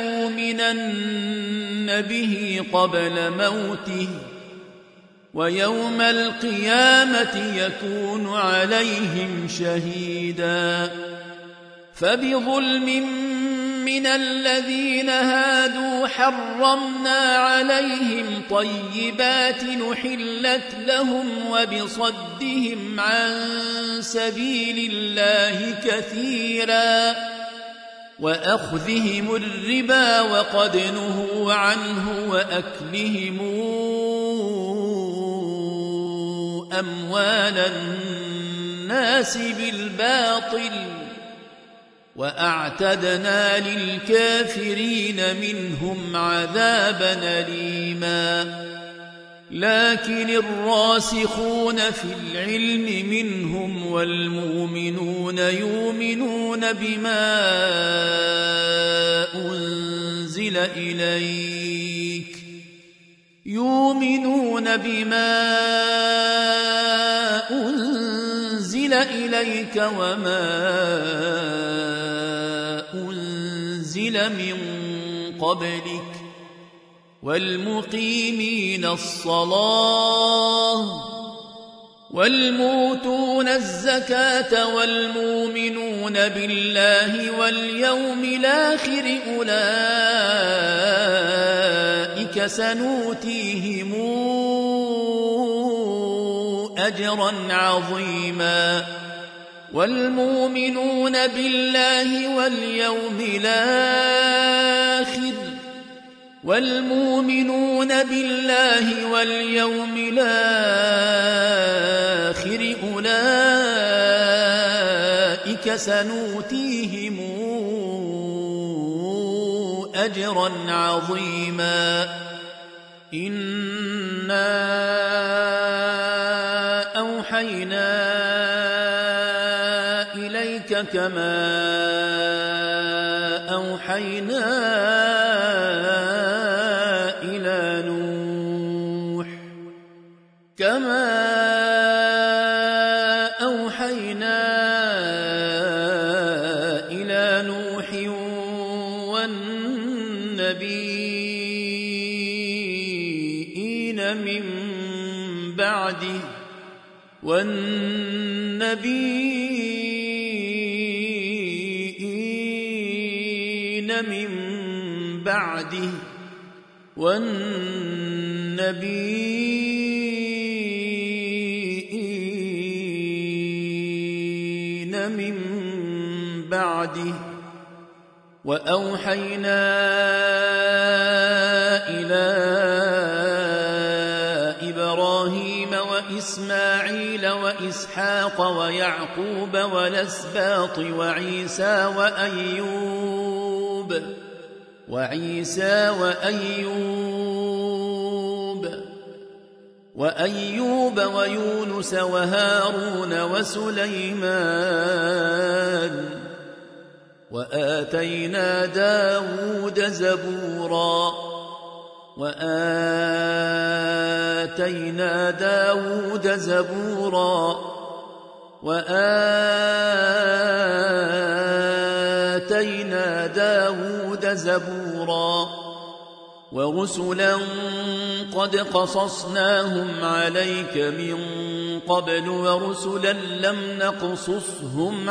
ليؤمنن به قبل موته ويوم القيامة يكون عليهم شهيدا فبظلم من الذين هادوا حرمنا عليهم طيبات نحلت لهم وبصدهم عن سبيل الله كثيرا وأخذهم الربا وقد نهوا عنه وأكلهم أموال الناس بالباطل وأعتدنا للكافرين منهم عذابا أليما لكن الراسخون في العلم منهم والمؤمنون يؤمنون بما أنزل إليك يؤمنون بما أنزل إليك وما أنزل من قبلك والمقيمين الصلاة والمؤتون الزكاة والمؤمنون بالله واليوم الآخر أولئك سنؤتيهم أجرا عظيما والمؤمنون بالله واليوم الآخر والمؤمنون بالله واليوم الآخر أولئك سنؤتيهم أجرا عظيما إنا أوحينا إليك كما أوحينا إلى نوح كما أوحينا إلى نوح والنبيين من بعده والنبيين من بعده والنبيين من بعده وأوحينا إلى إبراهيم وإسماعيل وإسحاق ويعقوب والأسباط وعيسى وأيوب وعيسى وأيوب وأيوب ويونس وهارون وسليمان وآتينا داود زبورا وآتينا داود زبورا وآتينا داود زبورا ورسلا قد قصصناهم عليك من قبل ورسلا لم نقصصهم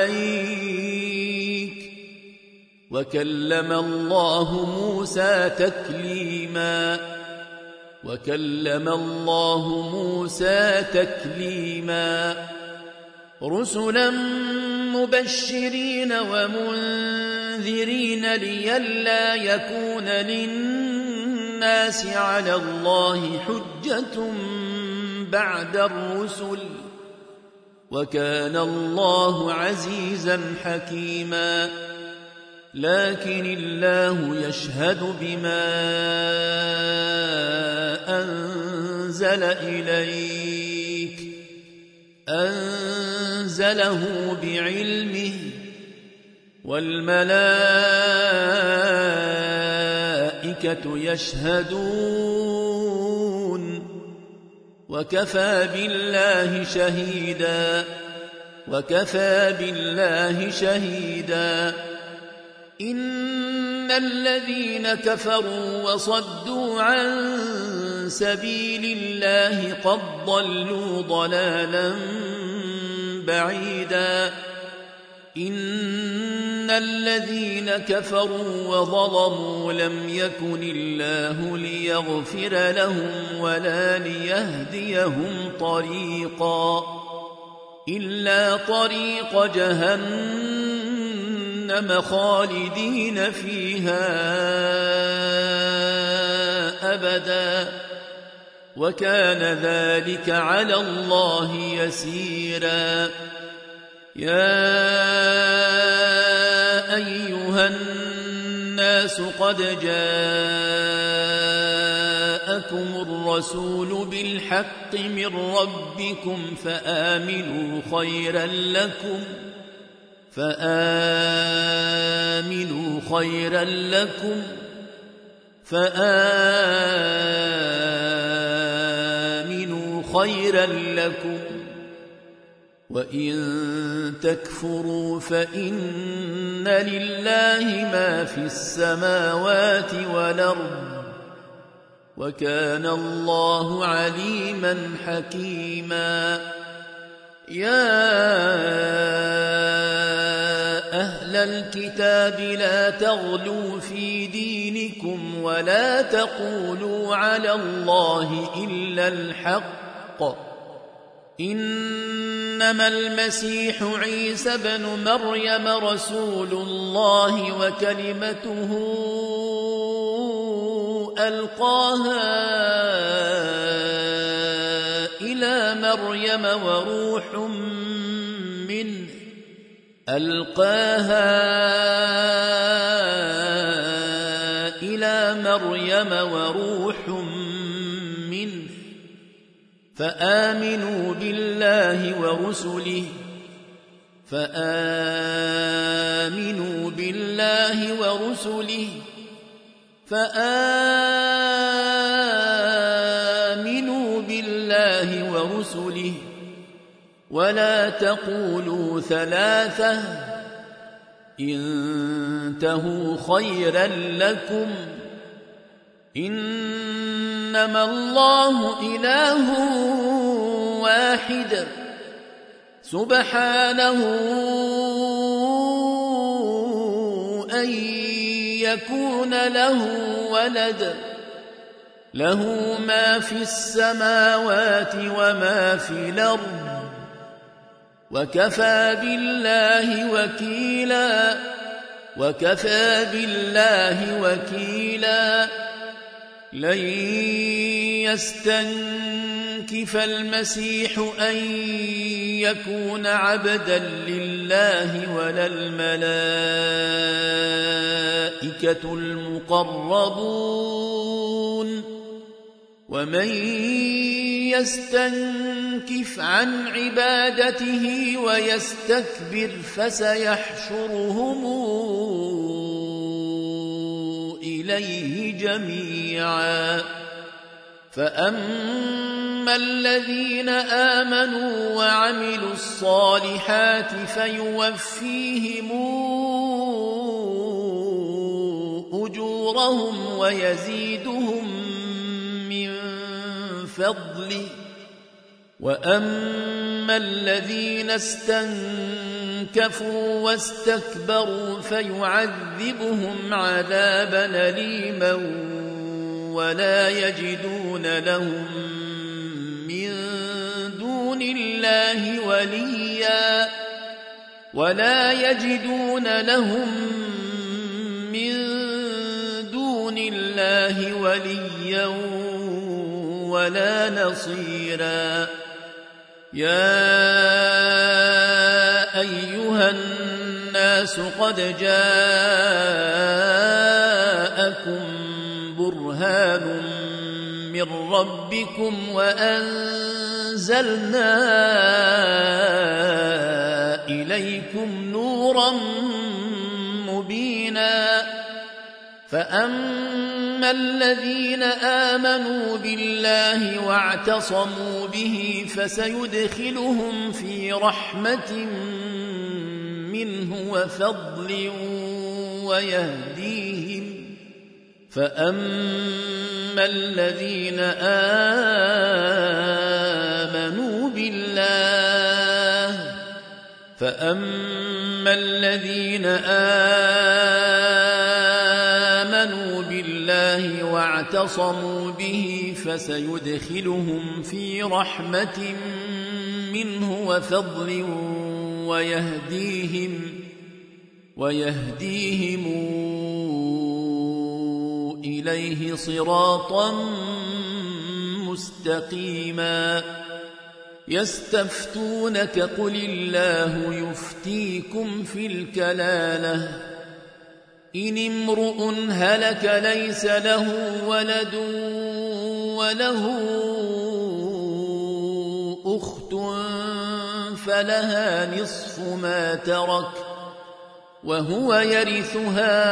عليك وكلم الله موسى تكليما وكلم الله موسى تكليما رسلا مبشرين ومنذرين لئلا يكون للناس على الله حجة بعد الرسل وكان الله عزيزا حكيما لكن الله يشهد بما أنزل إليك أنزله بعلمه والملائكة يشهدون وكفى بالله شهيدا وكفى بالله شهيدا إن الذين كفروا وصدوا عن سبيل الله قد ضلوا ضلالا بعيدا إن الذين كفروا وظلموا لم يكن الله ليغفر لهم ولا ليهديهم طريقا إلا طريق جهنم خالدين فيها أبدا وكان ذلك على الله يسيرا يا أيها الناس قد جاءكم جاءكم الرسول بالحق من ربكم فآمنوا خيرا لكم فآمنوا خيرا لكم فآمنوا خيرا لكم وإن تكفروا فإن لله ما في السماوات والأرض وكان الله عليما حكيما يا أهل الكتاب لا تغلوا في دينكم ولا تقولوا على الله إلا الحق إنما المسيح عيسى بن مريم رسول الله وكلمته ألقاها إلى مريم وروح منه ألقاها إلى مريم وروح منه فآمنوا بالله ورسله فآمنوا بالله ورسله فآمنوا بالله ورسله ولا تقولوا ثلاثة انتهوا خيرا لكم إنما الله إله واحد سبحانه أن يكون له ولد له ما في السماوات وما في الأرض وكفى بالله وكيلا وكفى بالله وكيلا لن يستنكف المسيح أن يكون عبدا لله ولا الملائكة المقربون ومن يستنكف عن عبادته ويستكبر فسيحشرهم إليه جميعا فأما الذين آمنوا وعملوا الصالحات فيوفيهم أجورهم ويزيدهم من فضله وأما الذين استنكفوا واستكبروا فيعذبهم عذابا أليما ولا يجدون لهم من دون الله وليا ولا يجدون لهم من دون الله وليا ولا نصيرا يا أيها الناس قد جاءكم برهان من ربكم وأنزلنا إليكم نورا مبينا فأما الذين آمنوا بالله واعتصموا به فسيدخلهم في رحمة منه وفضل ويهديهم فأما الذين آمنوا بالله فأما الذين آمنوا بالله واعتصموا به فسيدخلهم في رحمة منه وفضل ويهديهم ويهديهم إليه صراطا مستقيما يستفتونك قل الله يفتيكم في الكلالة إن امرؤ هلك ليس له ولد وله أخت فلها نصف ما ترك وهو يرثها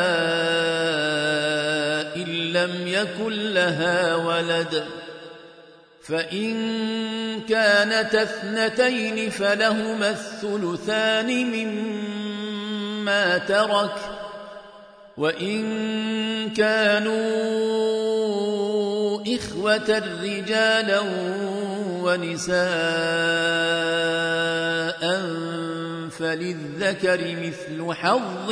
إن لم يكن لها ولد فإن كانت اثنتين فلهما الثلثان مما ترك وإن كانوا إخوة رجالا ونساء فللذكر مثل حظ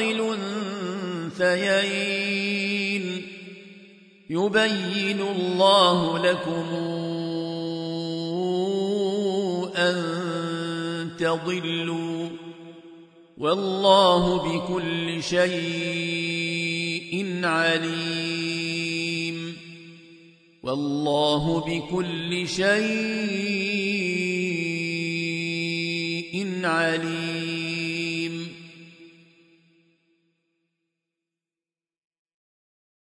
الأنثيين يبين الله لكم أن تضلوا والله بكل شيء عليم والله بكل شيء عليم